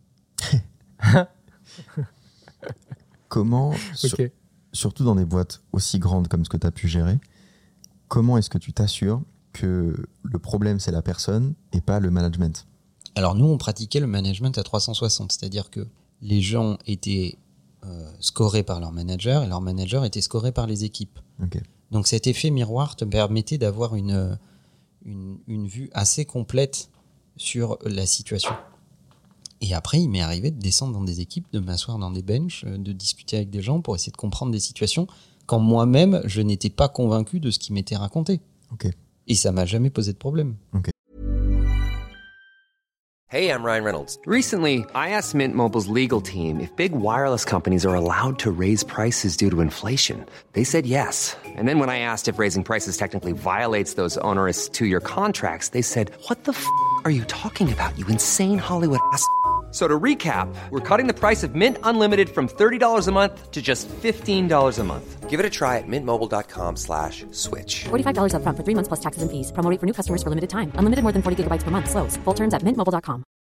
Comment, sur, okay. surtout dans des boîtes aussi grandes comme ce que tu as pu gérer, comment est-ce que tu t'assures que le problème, c'est la personne et pas le management ? Alors nous, on pratiquait le management à trois cent soixante, c'est-à-dire que les gens étaient euh, scorés par leur manager et leur manager était scoré par les équipes. Okay. Donc cet effet miroir te permettait d'avoir une, une, une vue assez complète sur la situation. Et après, il m'est arrivé de descendre dans des équipes, de m'asseoir dans des benches, de discuter avec des gens pour essayer de comprendre des situations quand moi-même, je n'étais pas convaincu de ce qui m'était raconté. Ok. Et ça m'a jamais posé de problème. Hey, I'm Ryan Reynolds. Recently, I asked Mint Mobile's legal team if big wireless companies are allowed to raise prices due to inflation. They said yes. And then when I asked if raising prices technically violates those onerous two-year contracts, they said, "What the f*** are you talking about, you insane Hollywood ass?" So to recap, we're cutting the price of Mint Unlimited from thirty dollars a month to just fifteen dollars a month. Give it a try at mintmobile.com slash switch. forty-five dollars up front for three months plus taxes and fees. Promo rate for new customers for limited time. Unlimited more than forty gigabytes per month. Slows full terms at mint mobile dot com.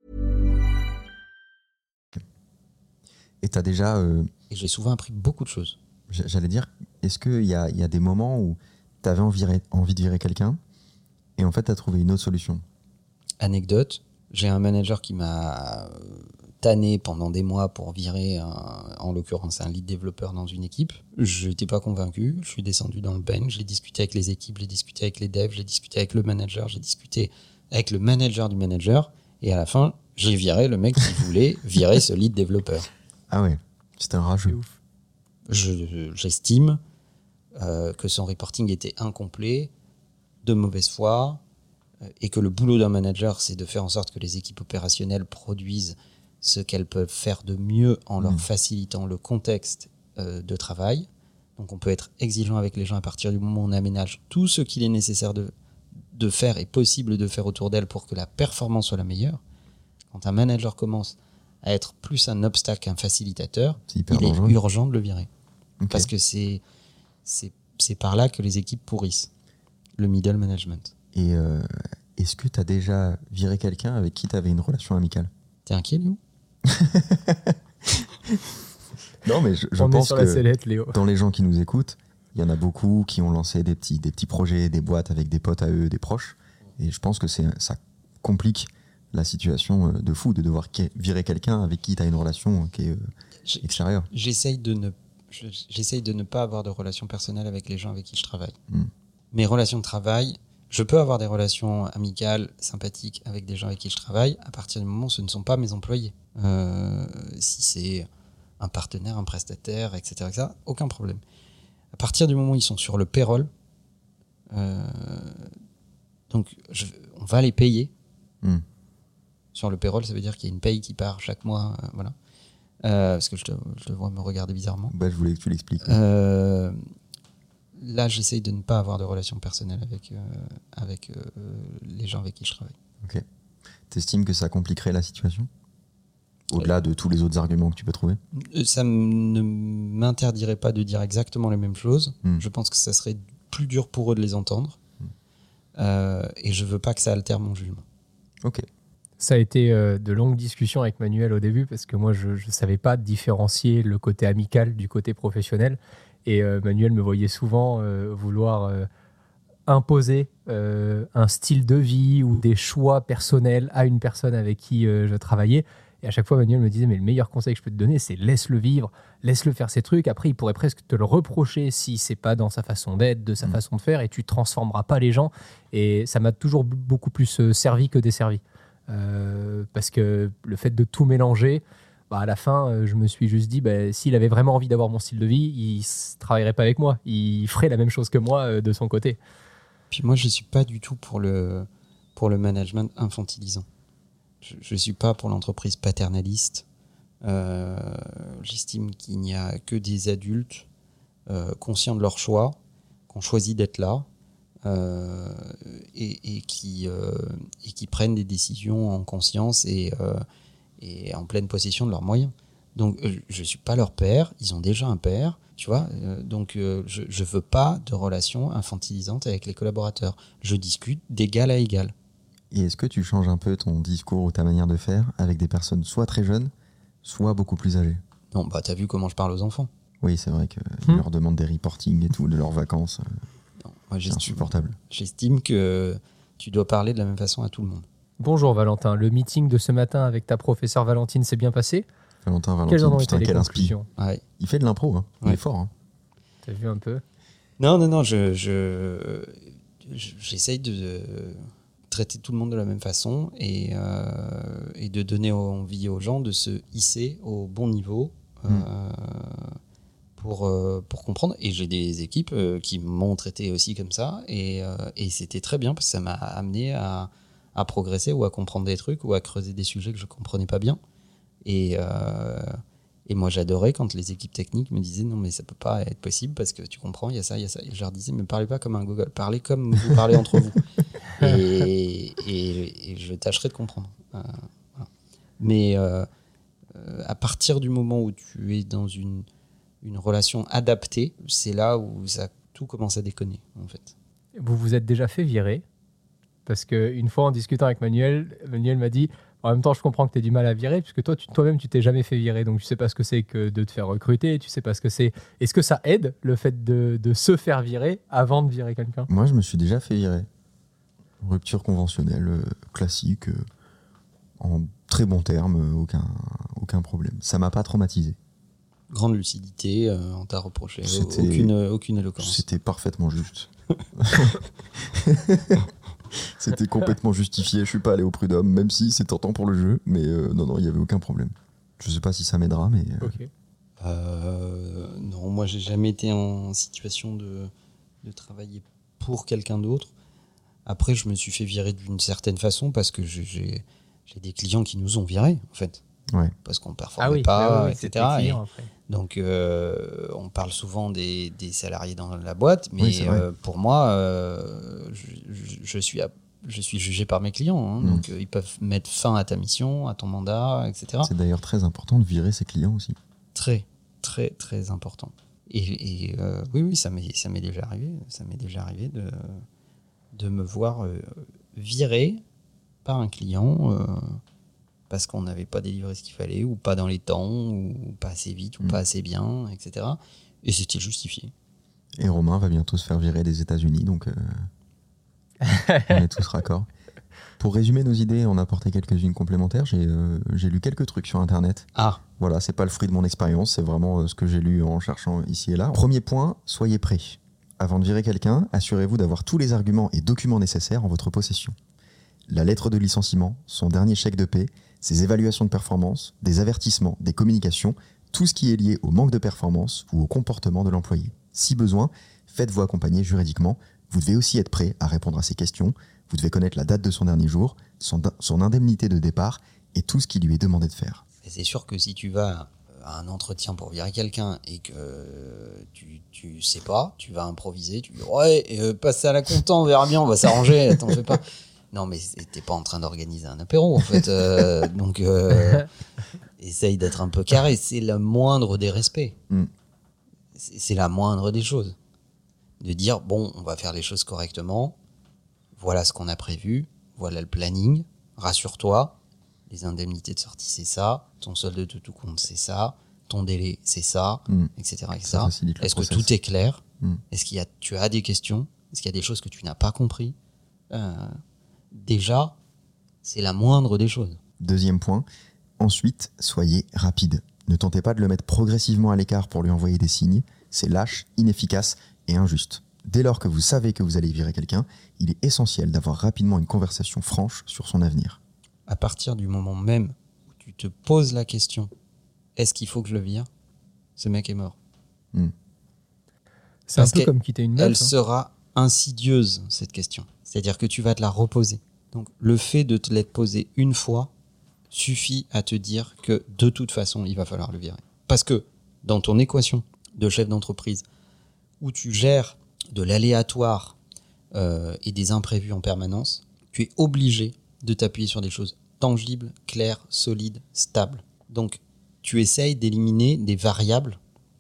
Et tu as déjà... Euh, Et j'ai souvent appris beaucoup de choses. J'allais dire, est-ce qu'il y a, y a des moments où tu avais envie, envie de virer quelqu'un et en fait, tu as trouvé une autre solution? Anecdote, j'ai un manager qui m'a tanné pendant des mois pour virer, un, en l'occurrence, un lead développeur dans une équipe. Je n'étais pas convaincu. Je suis descendu dans le bench, j'ai discuté avec les équipes, j'ai discuté avec les devs, j'ai discuté avec le manager, j'ai discuté avec le manager du manager. Et à la fin, j'ai viré le mec qui voulait virer ce lead développeur. Ah ouais, c'était un rageux. Je, j'estime euh, que son reporting était incomplet, de mauvaise foi, et que le boulot d'un manager, c'est de faire en sorte que les équipes opérationnelles produisent ce qu'elles peuvent faire de mieux en leur mmh. facilitant le contexte euh, de travail. Donc on peut être exigeant avec les gens à partir du moment où on aménage tout ce qu'il est nécessaire de, de faire et possible de faire autour d'elles pour que la performance soit la meilleure. Quand un manager commence à être plus un obstacle qu'un facilitateur, il dangereux. est urgent de le virer. Okay. Parce que c'est, c'est, c'est par là que les équipes pourrissent. Le middle management. Et euh, est-ce que tu as déjà viré quelqu'un avec qui tu avais une relation amicale? T'es inquiet, Léo? Non, mais je, je On pense est sur que la sellette, Léo. Dans les gens qui nous écoutent, il y en a beaucoup qui ont lancé des petits, des petits projets, des boîtes avec des potes à eux, des proches. Et je pense que c'est, ça complique la situation de fou de devoir virer quelqu'un avec qui tu as une relation qui est euh, extérieure. J'essaye de, ne, j'essaye de ne pas avoir de relation personnelle avec les gens avec qui je travaille. Mm. Mes relations de travail, je peux avoir des relations amicales, sympathiques avec des gens avec qui je travaille à partir du moment où ce ne sont pas mes employés. Euh, si c'est un partenaire, un prestataire, et cetera, et cetera, aucun problème. À partir du moment où ils sont sur le payroll, euh, donc je, on va les payer. Mm. Sur le payroll, ça veut dire qu'il y a une paye qui part chaque mois, euh, voilà. Euh, parce que je te, je te vois me regarder bizarrement. Bah, je voulais que tu l'expliques. Euh, Là, j'essaye de ne pas avoir de relation personnelle avec, euh, avec euh, les gens avec qui je travaille. Ok. T'estimes que ça compliquerait la situation ? Au-delà de tous les autres arguments que tu peux trouver ? Ça m- ne m'interdirait pas de dire exactement les mêmes choses. Mm. Je pense que ça serait plus dur pour eux de les entendre. Mm. Euh, et je veux pas que ça altère mon jugement. Ok. Ça a été euh, de longues discussions avec Manuel au début parce que moi, je ne savais pas différencier le côté amical du côté professionnel. Et euh, Manuel me voyait souvent euh, vouloir euh, imposer euh, un style de vie ou des choix personnels à une personne avec qui euh, je travaillais. Et à chaque fois, Manuel me disait, mais le meilleur conseil que je peux te donner, c'est laisse-le vivre, laisse-le faire ses trucs. Après, il pourrait presque te le reprocher si c'est pas dans sa façon d'être, de sa mmh. façon de faire, et tu transformeras pas les gens. Et ça m'a toujours beaucoup plus euh, servi que desservi. Euh, parce que le fait de tout mélanger... Bah à la fin, je me suis juste dit, bah, s'il avait vraiment envie d'avoir mon style de vie, il ne travaillerait pas avec moi. Il ferait la même chose que moi euh, de son côté. Puis moi, je ne suis pas du tout pour le, pour le management infantilisant. Je ne suis pas pour l'entreprise paternaliste. Euh, j'estime qu'il n'y a que des adultes euh, conscients de leur choix, qui ont choisi d'être là euh, et, et, qui, euh, et qui prennent des décisions en conscience et... Euh, et en pleine possession de leurs moyens. Donc, euh, je ne suis pas leur père, ils ont déjà un père, tu vois, euh, donc euh, je ne veux pas de relation infantilisante avec les collaborateurs. Je discute d'égal à égal. Et est-ce que tu changes un peu ton discours ou ta manière de faire avec des personnes soit très jeunes, soit beaucoup plus âgées ? Non, bah t'as vu comment je parle aux enfants. Oui, c'est vrai qu'ils hum. leur demandent des reportings et tout, de leurs vacances. Non, moi, c'est insupportable. J'estime que tu dois parler de la même façon à tout le monde. Bonjour Valentin, le meeting de ce matin avec ta professeure Valentine s'est bien passé ? Valentin, Valentine, putain, quel inspi. Ouais. Il fait de l'impro, hein. Il ouais. est fort. Hein. T'as vu un peu ? Non, non, non, je, je, j'essaye de, de traiter tout le monde de la même façon et, euh, et de donner envie aux gens de se hisser au bon niveau euh, mmh. pour, euh, pour comprendre. Et j'ai des équipes euh, qui m'ont traité aussi comme ça et, euh, et c'était très bien parce que ça m'a amené à, à progresser ou à comprendre des trucs ou à creuser des sujets que je ne comprenais pas bien. Et, euh, et moi, j'adorais quand les équipes techniques me disaient non, mais ça ne peut pas être possible parce que tu comprends, il y a ça, il y a ça. Et je leur disais, mais parlez pas comme un Google, parlez comme vous parlez entre vous. Et, et, et je tâcherai de comprendre. Euh, voilà. Mais euh, euh, à partir du moment où tu es dans une, une relation adaptée, c'est là où ça, tout commence à déconner, en fait. Vous vous êtes déjà fait virer parce qu'une fois, en discutant avec Manuel, Manuel m'a dit en même temps, je comprends que tu aies du mal à virer, puisque toi, tu, toi-même, tu t'es jamais fait virer, donc tu sais pas ce que c'est que de te faire recruter, tu sais pas ce que c'est. Est-ce que ça aide, le fait de, de se faire virer avant de virer quelqu'un ? Moi, je me suis déjà fait virer. Rupture conventionnelle, euh, classique, euh, en très bons termes, euh, aucun, aucun problème. Ça m'a pas traumatisé. Grande lucidité, euh, on t'a reproché C'était, aucune, aucune éloquence. C'était parfaitement juste. C'était complètement justifié. Je suis pas allé au prud'homme, même si c'est tentant pour le jeu, mais euh, non, non, il y avait aucun problème. Je sais pas si ça m'aidera, mais. Euh... Okay. Euh, non, moi j'ai jamais été en situation de, de travailler pour quelqu'un d'autre. Après, je me suis fait virer d'une certaine façon parce que j'ai, j'ai, j'ai des clients qui nous ont virés, en fait. Ouais. Parce qu'on ne performait ah oui, pas, oui, et cetera. Et donc, euh, on parle souvent des, des salariés dans la boîte, mais oui, euh, pour moi, euh, je, je, je, suis à, je suis jugé par mes clients. Hein, mmh. Donc, euh, ils peuvent mettre fin à ta mission, à ton mandat, et cetera. C'est d'ailleurs très important de virer ses clients aussi. Très, très, très important. Et, et euh, oui, oui, ça m'est, ça m'est déjà arrivé. Ça m'est déjà arrivé de, de me voir euh, virer par un client... Euh, parce qu'on n'avait pas délivré ce qu'il fallait, ou pas dans les temps, ou pas assez vite, ou mmh. pas assez bien, et cetera. Et c'était justifié. Et Romain va bientôt se faire virer des États-Unis, donc euh, on est tous raccords. Pour résumer nos idées, on a apporté quelques-unes complémentaires. J'ai, euh, j'ai lu quelques trucs sur Internet. Ah. Voilà, c'est pas le fruit de mon expérience, c'est vraiment euh, ce que j'ai lu en cherchant ici et là. Premier point, soyez prêts. Avant de virer quelqu'un, assurez-vous d'avoir tous les arguments et documents nécessaires en votre possession. La lettre de licenciement, son dernier chèque de paie, ses évaluations de performance, des avertissements, des communications, tout ce qui est lié au manque de performance ou au comportement de l'employé. Si besoin, faites-vous accompagner juridiquement. Vous devez aussi être prêt à répondre à ces questions. Vous devez connaître la date de son dernier jour, son, son indemnité de départ et tout ce qui lui est demandé de faire. Et c'est sûr que si tu vas à un entretien pour virer quelqu'un et que tu, tu sais pas, tu vas improviser, tu dis ouais, euh, passe à la comptant, on verra bien, on va s'arranger, t'en fais pas. Non, mais t'es pas en train d'organiser un apéro, en fait. Euh, donc, euh, essaye d'être un peu carré. C'est le moindre des respects. Mm. C'est, c'est la moindre des choses. De dire, bon, on va faire les choses correctement. Voilà ce qu'on a prévu. Voilà le planning. Rassure-toi. Les indemnités de sortie, c'est ça. Ton solde de tout compte, c'est ça. Ton délai, c'est ça, mm. et cetera, et cetera. Est-ce que tout est clair ? mm. Est-ce qu'il y a, tu as des questions ? Est-ce qu'il y a des choses que tu n'as pas compris ? euh, Déjà, c'est la moindre des choses. Deuxième point, ensuite, soyez rapide. Ne tentez pas de le mettre progressivement à l'écart pour lui envoyer des signes. C'est lâche, inefficace et injuste. Dès lors que vous savez que vous allez virer quelqu'un, il est essentiel d'avoir rapidement une conversation franche sur son avenir. À partir du moment même où tu te poses la question « Est-ce qu'il faut que je le vire ?» Ce mec est mort. Hmm. C'est Parce un peu comme quitter une meuf. Elle hein. sera insidieuse, cette question. C'est-à-dire que tu vas te la reposer. Donc, le fait de te l'être posée une fois suffit à te dire que de toute façon, il va falloir le virer. Parce que dans ton équation de chef d'entreprise, où tu gères de l'aléatoire euh, et des imprévus en permanence, tu es obligé de t'appuyer sur des choses tangibles, claires, solides, stables. Donc, tu essayes d'éliminer des variables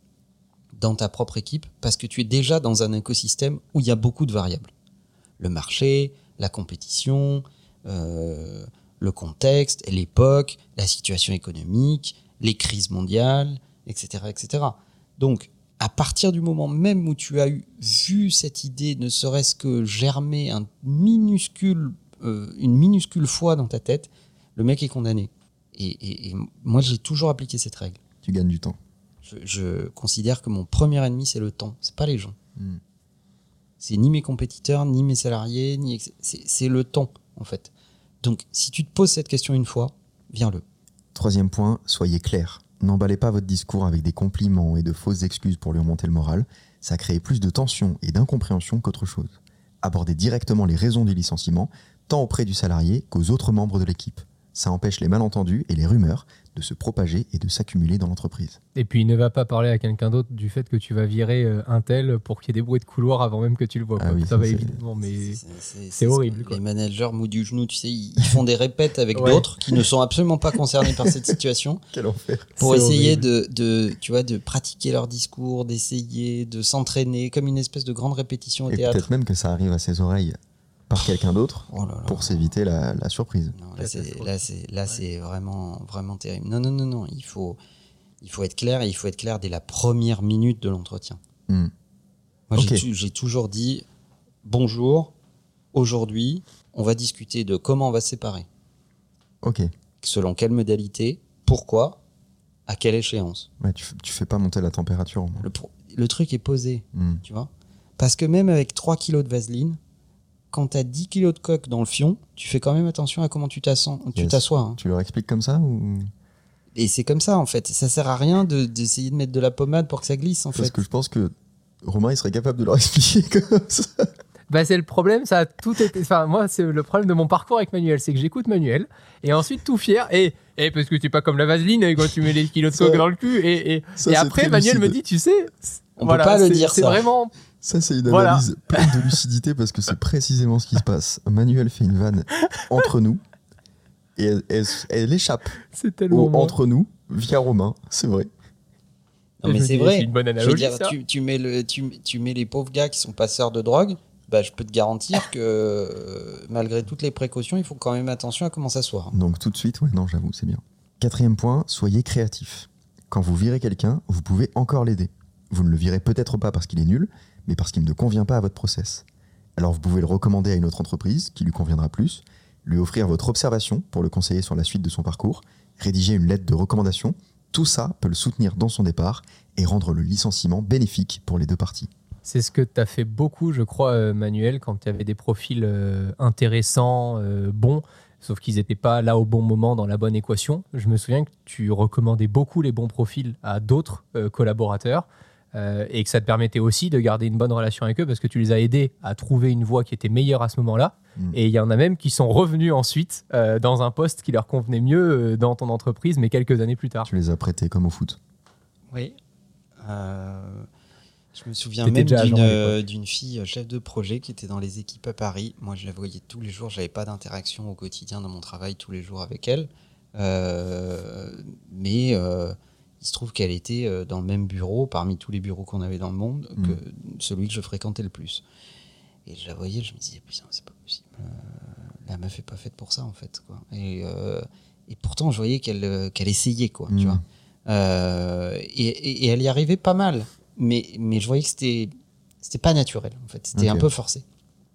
dans ta propre équipe parce que tu es déjà dans un écosystème où il y a beaucoup de variables. Le marché, la compétition, euh, le contexte, l'époque, la situation économique, les crises mondiales, et cetera, et cetera. Donc, à partir du moment même où tu as eu, vu cette idée, ne serait-ce que germer un minuscule, euh, une minuscule fois dans ta tête, le mec est condamné. Et, et, et moi, j'ai toujours appliqué cette règle. Tu gagnes du temps. Je, je considère que mon premier ennemi, c'est le temps. C'est pas les gens. Mmh. C'est ni mes compétiteurs, ni mes salariés, ni c'est, c'est le ton, en fait. Donc, si tu te poses cette question une fois, viens-le. Troisième point, soyez clair. N'emballez pas votre discours avec des compliments et de fausses excuses pour lui remonter le moral. Ça crée plus de tension et d'incompréhension qu'autre chose. Abordez directement les raisons du licenciement, tant auprès du salarié qu'aux autres membres de l'équipe. Ça empêche les malentendus et les rumeurs de se propager et de s'accumuler dans l'entreprise. Et puis, ne va pas parler à quelqu'un d'autre du fait que tu vas virer euh, un tel pour qu'il y ait des bruits de couloir avant même que tu le vois. Ah oui, ça, ça, va c'est... évidemment, mais c'est, c'est, c'est, c'est horrible. Quoi. Les managers mous du genou, tu sais, ils font des répètes avec ouais. d'autres qui ne sont absolument pas concernés par cette situation. Quel enfer. Pour C'est essayer horrible. de, de, tu vois, de pratiquer leur discours, d'essayer de s'entraîner comme une espèce de grande répétition au Et théâtre. peut-être même que ça arrive à ses oreilles par quelqu'un d'autre Oh là là. pour s'éviter la, la surprise. Non, là, c'est, là, c'est, là, c'est vraiment, vraiment terrible. Non, non, non, non. Il faut, il faut être clair et il faut être clair dès la première minute de l'entretien. Hmm. Moi, Ok. j'ai, tu- j'ai toujours dit bonjour, aujourd'hui, on va discuter de comment on va se séparer. Ok. Selon quelle modalité, pourquoi, à quelle échéance. Ouais, tu, f- tu fais pas monter la température. au moins. Le, pro- le truc est posé, Hmm. tu vois. Parce que même avec trois kilos de vaseline, quand tu as dix kilos de coque dans le fion, tu fais quand même attention à comment tu, t'assois, tu Yes. t'assois. Hein. Tu leur expliques comme ça ou... Et c'est comme ça, en fait. Ça sert à rien de, d'essayer de mettre de la pommade pour que ça glisse, en Parce fait. que je pense que Romain, il serait capable de leur expliquer comme ça. Bah, c'est le problème, ça a tout été. Enfin, moi, c'est le problème de mon parcours avec Manuel, c'est que j'écoute Manuel et ensuite tout fier et, et parce que tu es pas comme la vaseline quand tu mets les kilos de Ça- coke dans le cul et, et, ça, et c'est après très Manuel me lucide. dit, tu sais, On peut pas le c'est- dire, C'est ça. vraiment. Ça, c'est une Voilà. analyse pleine de lucidité parce que c'est précisément ce qui se passe. Manuel fait une vanne entre nous et elle, elle- elle échappe C'est tellement. au moi. entre nous via Romain, c'est vrai. Non, Je mais me c'est dis, vrai. c'est une bonne Je veux analogie, dire, ça. tu, tu, mets le, tu, tu mets les pauvres gars qui sont passeurs de drogue, bah, je peux te garantir que euh, malgré toutes les précautions, il faut quand même attention à comment s'asseoir. Donc tout de suite, ouais, non, j'avoue, c'est bien. Quatrième point, soyez créatif. Quand vous virez quelqu'un, vous pouvez encore l'aider. Vous ne le virez peut-être pas parce qu'il est nul, mais parce qu'il ne convient pas à votre process. Alors vous pouvez le recommander à une autre entreprise qui lui conviendra plus, lui offrir votre observation pour le conseiller sur la suite de son parcours, rédiger une lettre de recommandation. Tout ça peut le soutenir dans son départ et rendre le licenciement bénéfique pour les deux parties. C'est ce que tu as fait beaucoup, je crois, euh, Manuel, quand tu avais des profils euh, intéressants, euh, bons, sauf qu'ils n'étaient pas là au bon moment dans la bonne équation. Je me souviens que tu recommandais beaucoup les bons profils à d'autres euh, collaborateurs euh, et que ça te permettait aussi de garder une bonne relation avec eux parce que tu les as aidés à trouver une voie qui était meilleure à ce moment-là. Mm. Et il y en a même qui sont revenus ensuite euh, dans un poste qui leur convenait mieux euh, dans ton entreprise, mais quelques années plus tard. Tu les as prêtés comme au foot. Oui. Euh, je me souviens T'étais même déjà d'une, agent à l'époque. euh, d'une fille euh, chef de projet qui était dans les équipes à Paris. Moi, je la voyais tous les jours. J'avais pas d'interaction au quotidien dans mon travail tous les jours avec elle. Euh, mais euh, il se trouve qu'elle était euh, dans le même bureau, parmi tous les bureaux qu'on avait dans le monde, Mm. que celui que je fréquentais le plus. Et je la voyais, je me disais, putain, c'est pas possible. Euh, la meuf est pas faite pour ça, en fait. Quoi. Et, euh, et pourtant, je voyais qu'elle, euh, qu'elle essayait, quoi, tu Mm. vois. Euh, et, et- et elle y arrivait pas mal. Mais, mais je voyais que c'était, c'était pas naturel, en fait. C'était Ok. un peu forcé.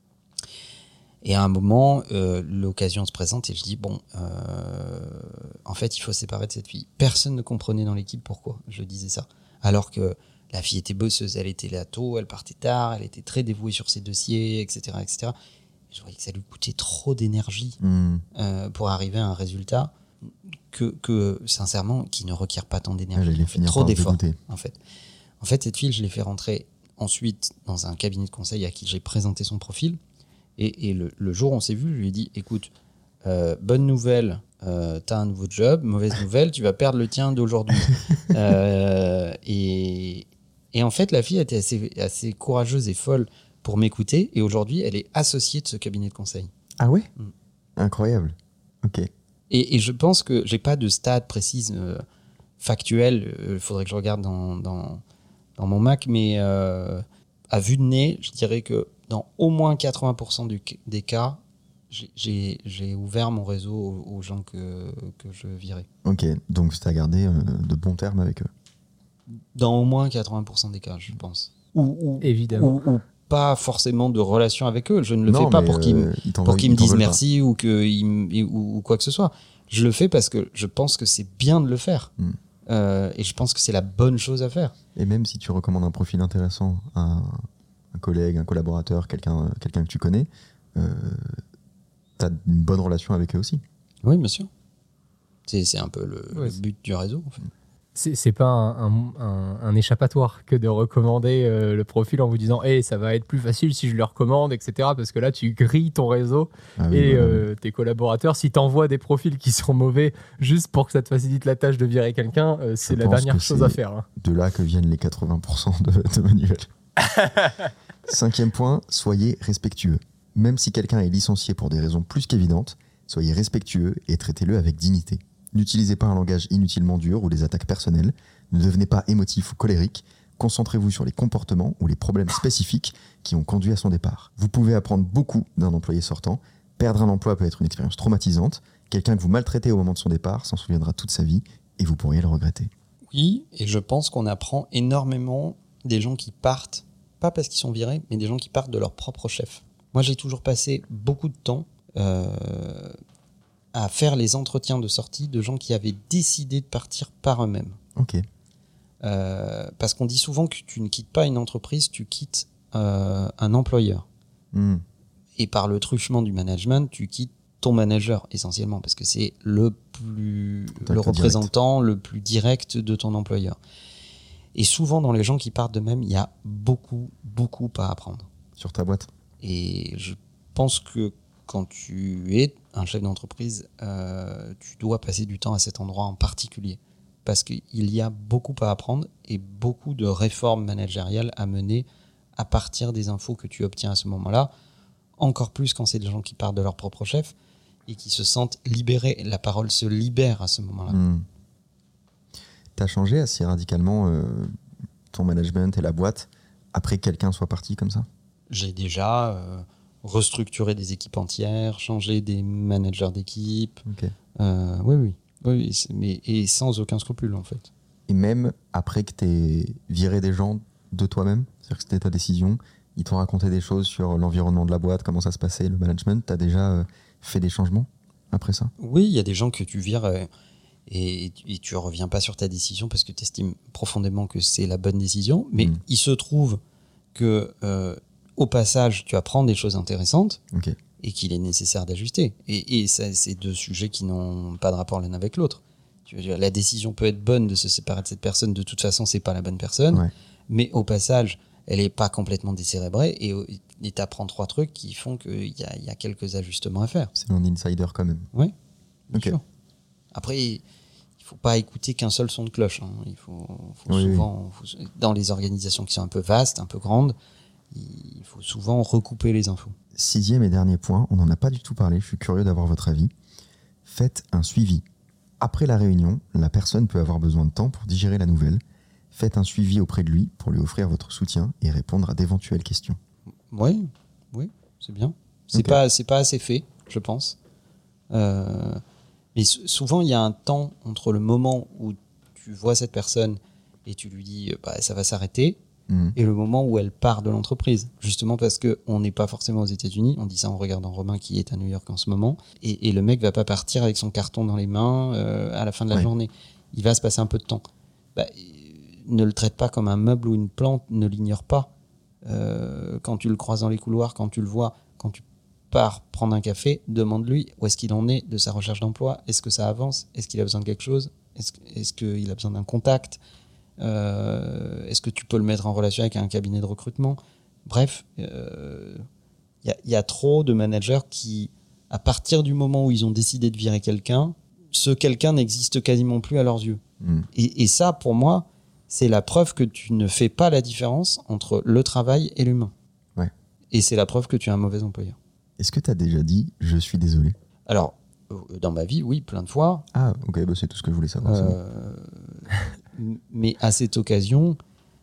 Et à un moment, euh, l'occasion se présente et je dis, bon, euh, en fait, il faut se séparer de cette fille. Personne ne comprenait dans l'équipe pourquoi je disais ça. Alors que la fille était bosseuse, elle était là tôt, elle partait tard, elle était très dévouée sur ses dossiers, et cetera, et cetera. Je voyais que ça lui coûtait trop d'énergie Mm. euh, pour arriver à un résultat que, que sincèrement, qui ne requiert pas tant Ah, d'énergie. j'allais En fait, finir trop par se d'efforts, dégoûter. en fait. En fait, cette fille, je l'ai fait rentrer ensuite dans un cabinet de conseil à qui j'ai présenté son profil. Et, et le, le jour où on s'est vu, je lui ai dit, écoute, euh, bonne nouvelle, euh, t'as un nouveau job. Mauvaise nouvelle, tu vas perdre le tien d'aujourd'hui. euh, et, et en fait, la fille était assez, assez courageuse et folle pour m'écouter. Et aujourd'hui, elle est associée de ce cabinet de conseil. Ah ouais Mm. Incroyable. Ok. Et, et je pense que j'ai pas de stade précise euh, factuel. Il faudrait que je regarde dans, dans, dans mon Mac, mais euh, à vue de nez, je dirais que dans au moins quatre-vingts pour cent du, des cas, j'ai- j'ai j'ai ouvert mon réseau aux, aux gens que, que je virais. Ok, donc tu as gardé euh, de bons termes avec eux. Dans au moins quatre-vingts pour cent des cas, je pense. Ou, ou, Évidemment. ou, ou pas forcément de relation avec eux. Je ne le Non, fais pas mais, pour qu'ils me euh, ils t'en pour veulent- qu'ils me ils t'en disent veulent pas. merci ou, que ils me- ou, ou quoi que ce soit. Je le fais parce que je pense que c'est bien de le faire. Mm. Euh, et je pense que c'est la bonne chose à faire. Et même si tu recommandes un profil intéressant à un, un collègue, un collaborateur, quelqu'un, quelqu'un que tu connais, euh, tu as une bonne relation avec eux aussi. Oui, bien sûr. C'est, c'est un peu le, Ouais, le but du réseau, en fait. C'est, c'est pas un, un, un, un échappatoire que de recommander euh, le profil en vous disant hey, ça va être plus facile si je le recommande, et cetera. Parce que là, tu grilles ton réseau Ah oui, et voilà. euh, tes collaborateurs. Si tu envoies des profils qui sont mauvais juste pour que ça te facilite la tâche de virer quelqu'un, euh, c'est Je la pense dernière que chose c'est à faire. Hein. de là que viennent les quatre-vingts pour cent de, de Manuel. Cinquième point, soyez respectueux. Même si quelqu'un est licencié pour des raisons plus qu'évidentes, soyez respectueux et traitez-le avec dignité. N'utilisez pas un langage inutilement dur ou des attaques personnelles. Ne devenez pas émotif ou colérique. Concentrez-vous sur les comportements ou les problèmes spécifiques qui ont conduit à son départ. Vous pouvez apprendre beaucoup d'un employé sortant. Perdre un emploi peut être une expérience traumatisante. Quelqu'un que vous maltraitez au moment de son départ s'en souviendra toute sa vie et vous pourriez le regretter. Oui, et je pense qu'on apprend énormément des gens qui partent, pas parce qu'ils sont virés, mais des gens qui partent de leur propre chef. Moi, j'ai toujours passé beaucoup de temps euh, à faire les entretiens de sortie de gens qui avaient décidé de partir par eux-mêmes. Ok. Euh, parce qu'on dit souvent que tu ne quittes pas une entreprise, tu quittes euh, un employeur. Hmm. Et par le truchement du management, tu quittes ton manager essentiellement, parce que c'est le plus Contact le représentant le plus direct de ton employeur. Et souvent, dans les gens qui partent d'eux-mêmes, il y a beaucoup, beaucoup à apprendre. Sur ta boîte. Et je pense que quand tu es un chef d'entreprise, euh, tu dois passer du temps à cet endroit en particulier. Parce qu'il y a beaucoup à apprendre et beaucoup de réformes managériales à mener à partir des infos que tu obtiens à ce moment-là. Encore plus quand c'est des gens qui partent de leur propre chef et qui se sentent libérés. La parole se libère à ce moment-là. Hmm. Tu as changé assez radicalement euh, ton management et la boîte après que quelqu'un soit parti comme ça ? J'ai déjà euh, restructuré des équipes entières, changé des managers d'équipe. Ok. Euh, oui, oui. oui c'est, mais, et sans aucun scrupule, en fait. Et même après que tu aies viré des gens de toi-même, c'est-à-dire que c'était ta décision, ils t'ont raconté des choses sur l'environnement de la boîte, comment ça se passait, le management, tu as déjà euh, fait des changements après ça ? Oui, il y a des gens que tu vires euh, et, et tu ne reviens pas sur ta décision parce que tu estimes profondément que c'est la bonne décision. Mais Mmh. il se trouve que euh, au passage, tu apprends des choses intéressantes Ok. et qu'il est nécessaire d'ajuster. Et, et ça, c'est deux sujets qui n'ont pas de rapport l'un avec l'autre. Tu veux dire, la décision peut être bonne de se séparer de cette personne, de toute façon, c'est pas la bonne personne. Ouais. Mais au passage, elle n'est pas complètement décérébrée et tu apprends trois trucs qui font qu'il y a, y a quelques ajustements à faire. C'est mon insider quand même. Oui, bien Ok. sûr. Après, il ne faut pas écouter qu'un seul son de cloche. Hein. Il faut, faut Oui, souvent, faut- dans les organisations qui sont un peu vastes, un peu grandes, il faut souvent recouper les infos. Sixième et dernier point, on n'en a pas du tout parlé, je suis curieux d'avoir votre avis. Faites un suivi. Après la réunion, la personne peut avoir besoin de temps pour digérer la nouvelle. Faites un suivi auprès de lui pour lui offrir votre soutien et répondre à d'éventuelles questions. Oui, oui, c'est bien. C'est Ok. pas, c'est pas assez fait, je pense. Euh, mais s- souvent, il y a un temps entre le moment où tu vois cette personne et tu lui dis euh, bah, ça va s'arrêter Mhm. et le moment où elle part de l'entreprise. Justement parce qu'on n'est pas forcément aux États-Unis. On dit ça en regardant Romain qui est à New York en ce moment. Et, et le mec va pas partir avec son carton dans les mains euh, à la fin de la Ouais. journée. Il va se passer un peu de temps. Bah, euh, ne le traite pas comme un meuble ou une plante, ne l'ignore pas. Euh, quand tu le croises dans les couloirs, quand tu le vois, quand tu pars prendre un café, demande-lui où est-ce qu'il en est de sa recherche d'emploi. Est-ce que ça avance ? Est-ce qu'il a besoin de quelque chose ? Est-ce, est-ce qu'il a besoin d'un contact ? Euh, est-ce que tu peux le mettre en relation avec un cabinet de recrutement ? Bref, il euh, y, y a trop de managers qui, à partir du moment où ils ont décidé de virer quelqu'un, ce quelqu'un n'existe quasiment plus à leurs yeux. Mhm. Et, et ça, pour moi, c'est la preuve que tu ne fais pas la différence entre le travail et l'humain. Ouais. Et c'est la preuve que tu es un mauvais employeur. Est-ce que tu as déjà dit « je suis désolé » ? Alors, euh, dans ma vie, oui, plein de fois. Ah, ok, bah c'est tout ce que je voulais savoir. c'est bon. Euh, mais à cette occasion,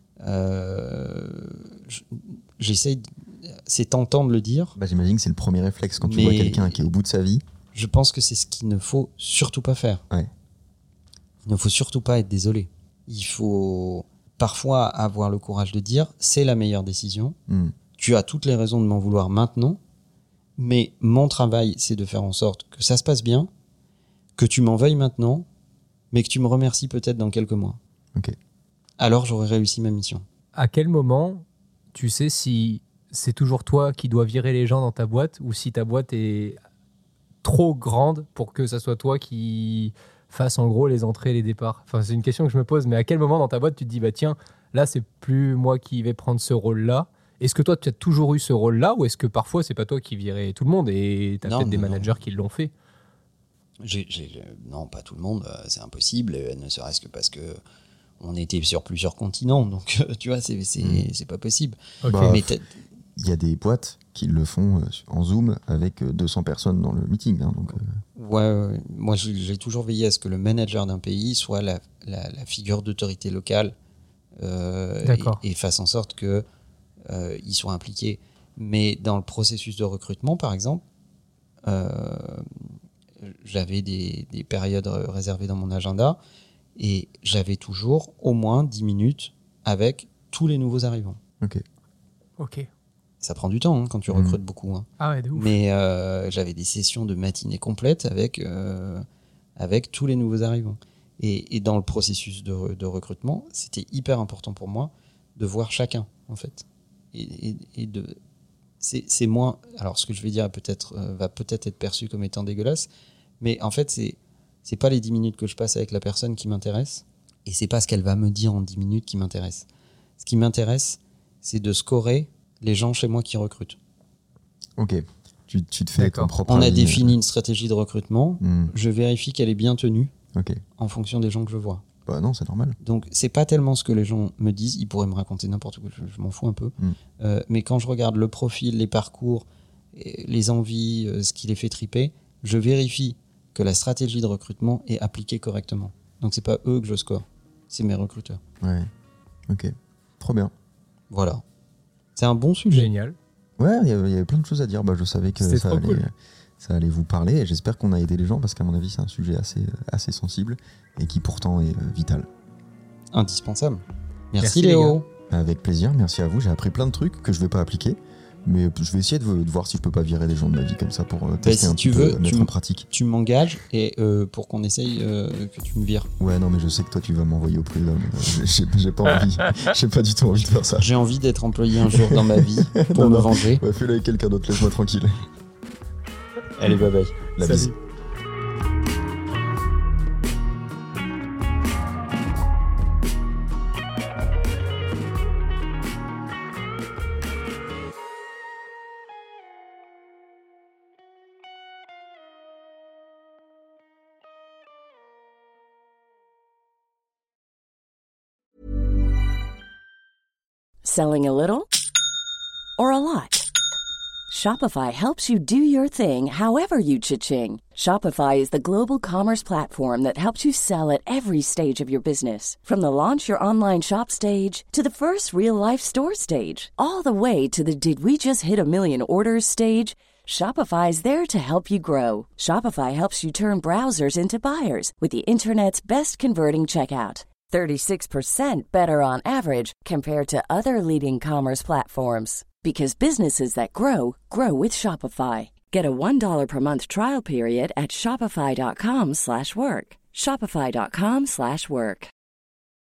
euh, je- j'essaye. de- C'est tentant de le dire. Bah, j'imagine que c'est le premier réflexe quand tu Mais- vois quelqu'un qui est au bout de sa vie. Je pense que c'est ce qu'il ne faut surtout pas faire. Ouais. Il ne faut surtout pas être désolé. Il faut parfois avoir le courage de dire c'est la meilleure décision. Mhm. Tu as toutes les raisons de m'en vouloir maintenant, mais mon travail, c'est de faire en sorte que ça se passe bien, que tu m'en veuilles maintenant, mais que tu me remercies peut-être dans quelques mois. Ok. Alors j'aurai réussi ma mission. À quel moment tu sais si c'est toujours toi qui dois virer les gens dans ta boîte ou si ta boîte est trop grande pour que ça soit toi qui fasse en gros les entrées et les départs. Enfin, c'est une question que je me pose, mais à quel moment dans ta boîte tu te dis bah tiens, là c'est plus moi qui vais prendre ce rôle-là. Est-ce que toi tu as toujours eu ce rôle-là ou est-ce que parfois c'est pas toi qui virais tout le monde et tu as Non, peut-être des non, managers non. qui l'ont fait? J'ai, j'ai, non, pas tout le monde, euh, c'est impossible, euh, ne serait-ce que parce que on était sur plusieurs continents, donc euh, tu vois, c'est, c'est, Mm. c'est pas possible. Ok. Bah, Mais t'as- Il y a des boîtes qui le font euh, en Zoom avec euh, deux cents personnes dans le meeting. hein, donc, euh, ouais, ouais, moi j'ai, j'ai toujours veillé à ce que le manager d'un pays soit la, la, la figure d'autorité locale euh, D'accord. et, et fasse en sorte que euh, il soit impliqué. Mais dans le processus de recrutement, par exemple, euh, j'avais des, des périodes réservées dans mon agenda et j'avais toujours au moins dix minutes avec tous les nouveaux arrivants. ok. Ok. Ça prend du temps hein, quand tu Mhm. recrutes beaucoup. hein. Ah ouais, de ouf. Mais euh, j'avais des sessions de matinée complètes avec, euh, avec tous les nouveaux arrivants. Et, et dans le processus de, re- de recrutement, c'était hyper important pour moi de voir chacun, en fait. Et, et, et de, c'est, c'est moins... Alors, ce que je vais dire peut-être, euh, va peut-être être perçu comme étant dégueulasse, mais en fait, c'est, c'est pas les dix minutes que je passe avec la personne qui m'intéresse, et c'est pas ce qu'elle va me dire en dix minutes qui m'intéresse. Ce qui m'intéresse, c'est de scorer les gens chez moi qui recrutent. Ok. Tu, tu te fais D'accord. ton propre On a avis, défini une stratégie de recrutement, euh, hmm, je vérifie qu'elle est bien tenue ok. en fonction des gens que je vois. Bah non, c'est normal. Donc c'est pas tellement ce que les gens me disent, ils pourraient me raconter n'importe quoi, je, je m'en fous un peu. Mm. Euh, mais quand je regarde le profil, les parcours, et les envies, euh, ce qui les fait triper, je vérifie que la stratégie de recrutement est appliquée correctement. Donc c'est pas eux que je score, c'est mes recruteurs. Ouais. Ok. Trop bien. Voilà. C'est un bon sujet. Génial. Ouais, il y avait il y avait plein de choses à dire. Bah, je savais que C'était ça trop allait, cool. ça allait vous parler et j'espère qu'on a aidé les gens parce qu'à mon avis, c'est un sujet assez, assez sensible et qui pourtant est euh, vital. Indispensable. Merci, Merci, les Léo. Avec plaisir, merci à vous. J'ai appris plein de trucs que je vais pas appliquer, mais je vais essayer de, de voir si je peux pas virer des gens de ma vie comme ça pour euh, tester si un tu petit veux, peu, tu mettre m- en pratique. Tu m'engages et euh, pour qu'on essaye euh, que tu me vires. Ouais, non, mais je sais que toi, tu vas m'envoyer au prud'homme. Euh, J'ai j'ai pas envie, j'ai pas du tout envie de faire ça. J'ai envie d'être employé un jour dans ma vie pour Non, me non. venger. Ouais, fais-le avec quelqu'un d'autre, laisse-moi tranquille. Allez, bye bye. La Salut. bise. Selling a little or a lot? Shopify helps you do your thing however you cha-ching. Shopify is the global commerce platform that helps you sell at every stage of your business. From the launch your online shop stage to the first real life store stage, all the way to the did we just hit a million orders stage. Shopify is there to help you grow. Shopify helps you turn browsers into buyers with the internet's best converting checkout. thirty-six percent better on average compared to other leading commerce platforms. Because businesses that grow, grow with Shopify. Get a one dollar per month trial period at shopify.com slash work. Shopify.com slash work.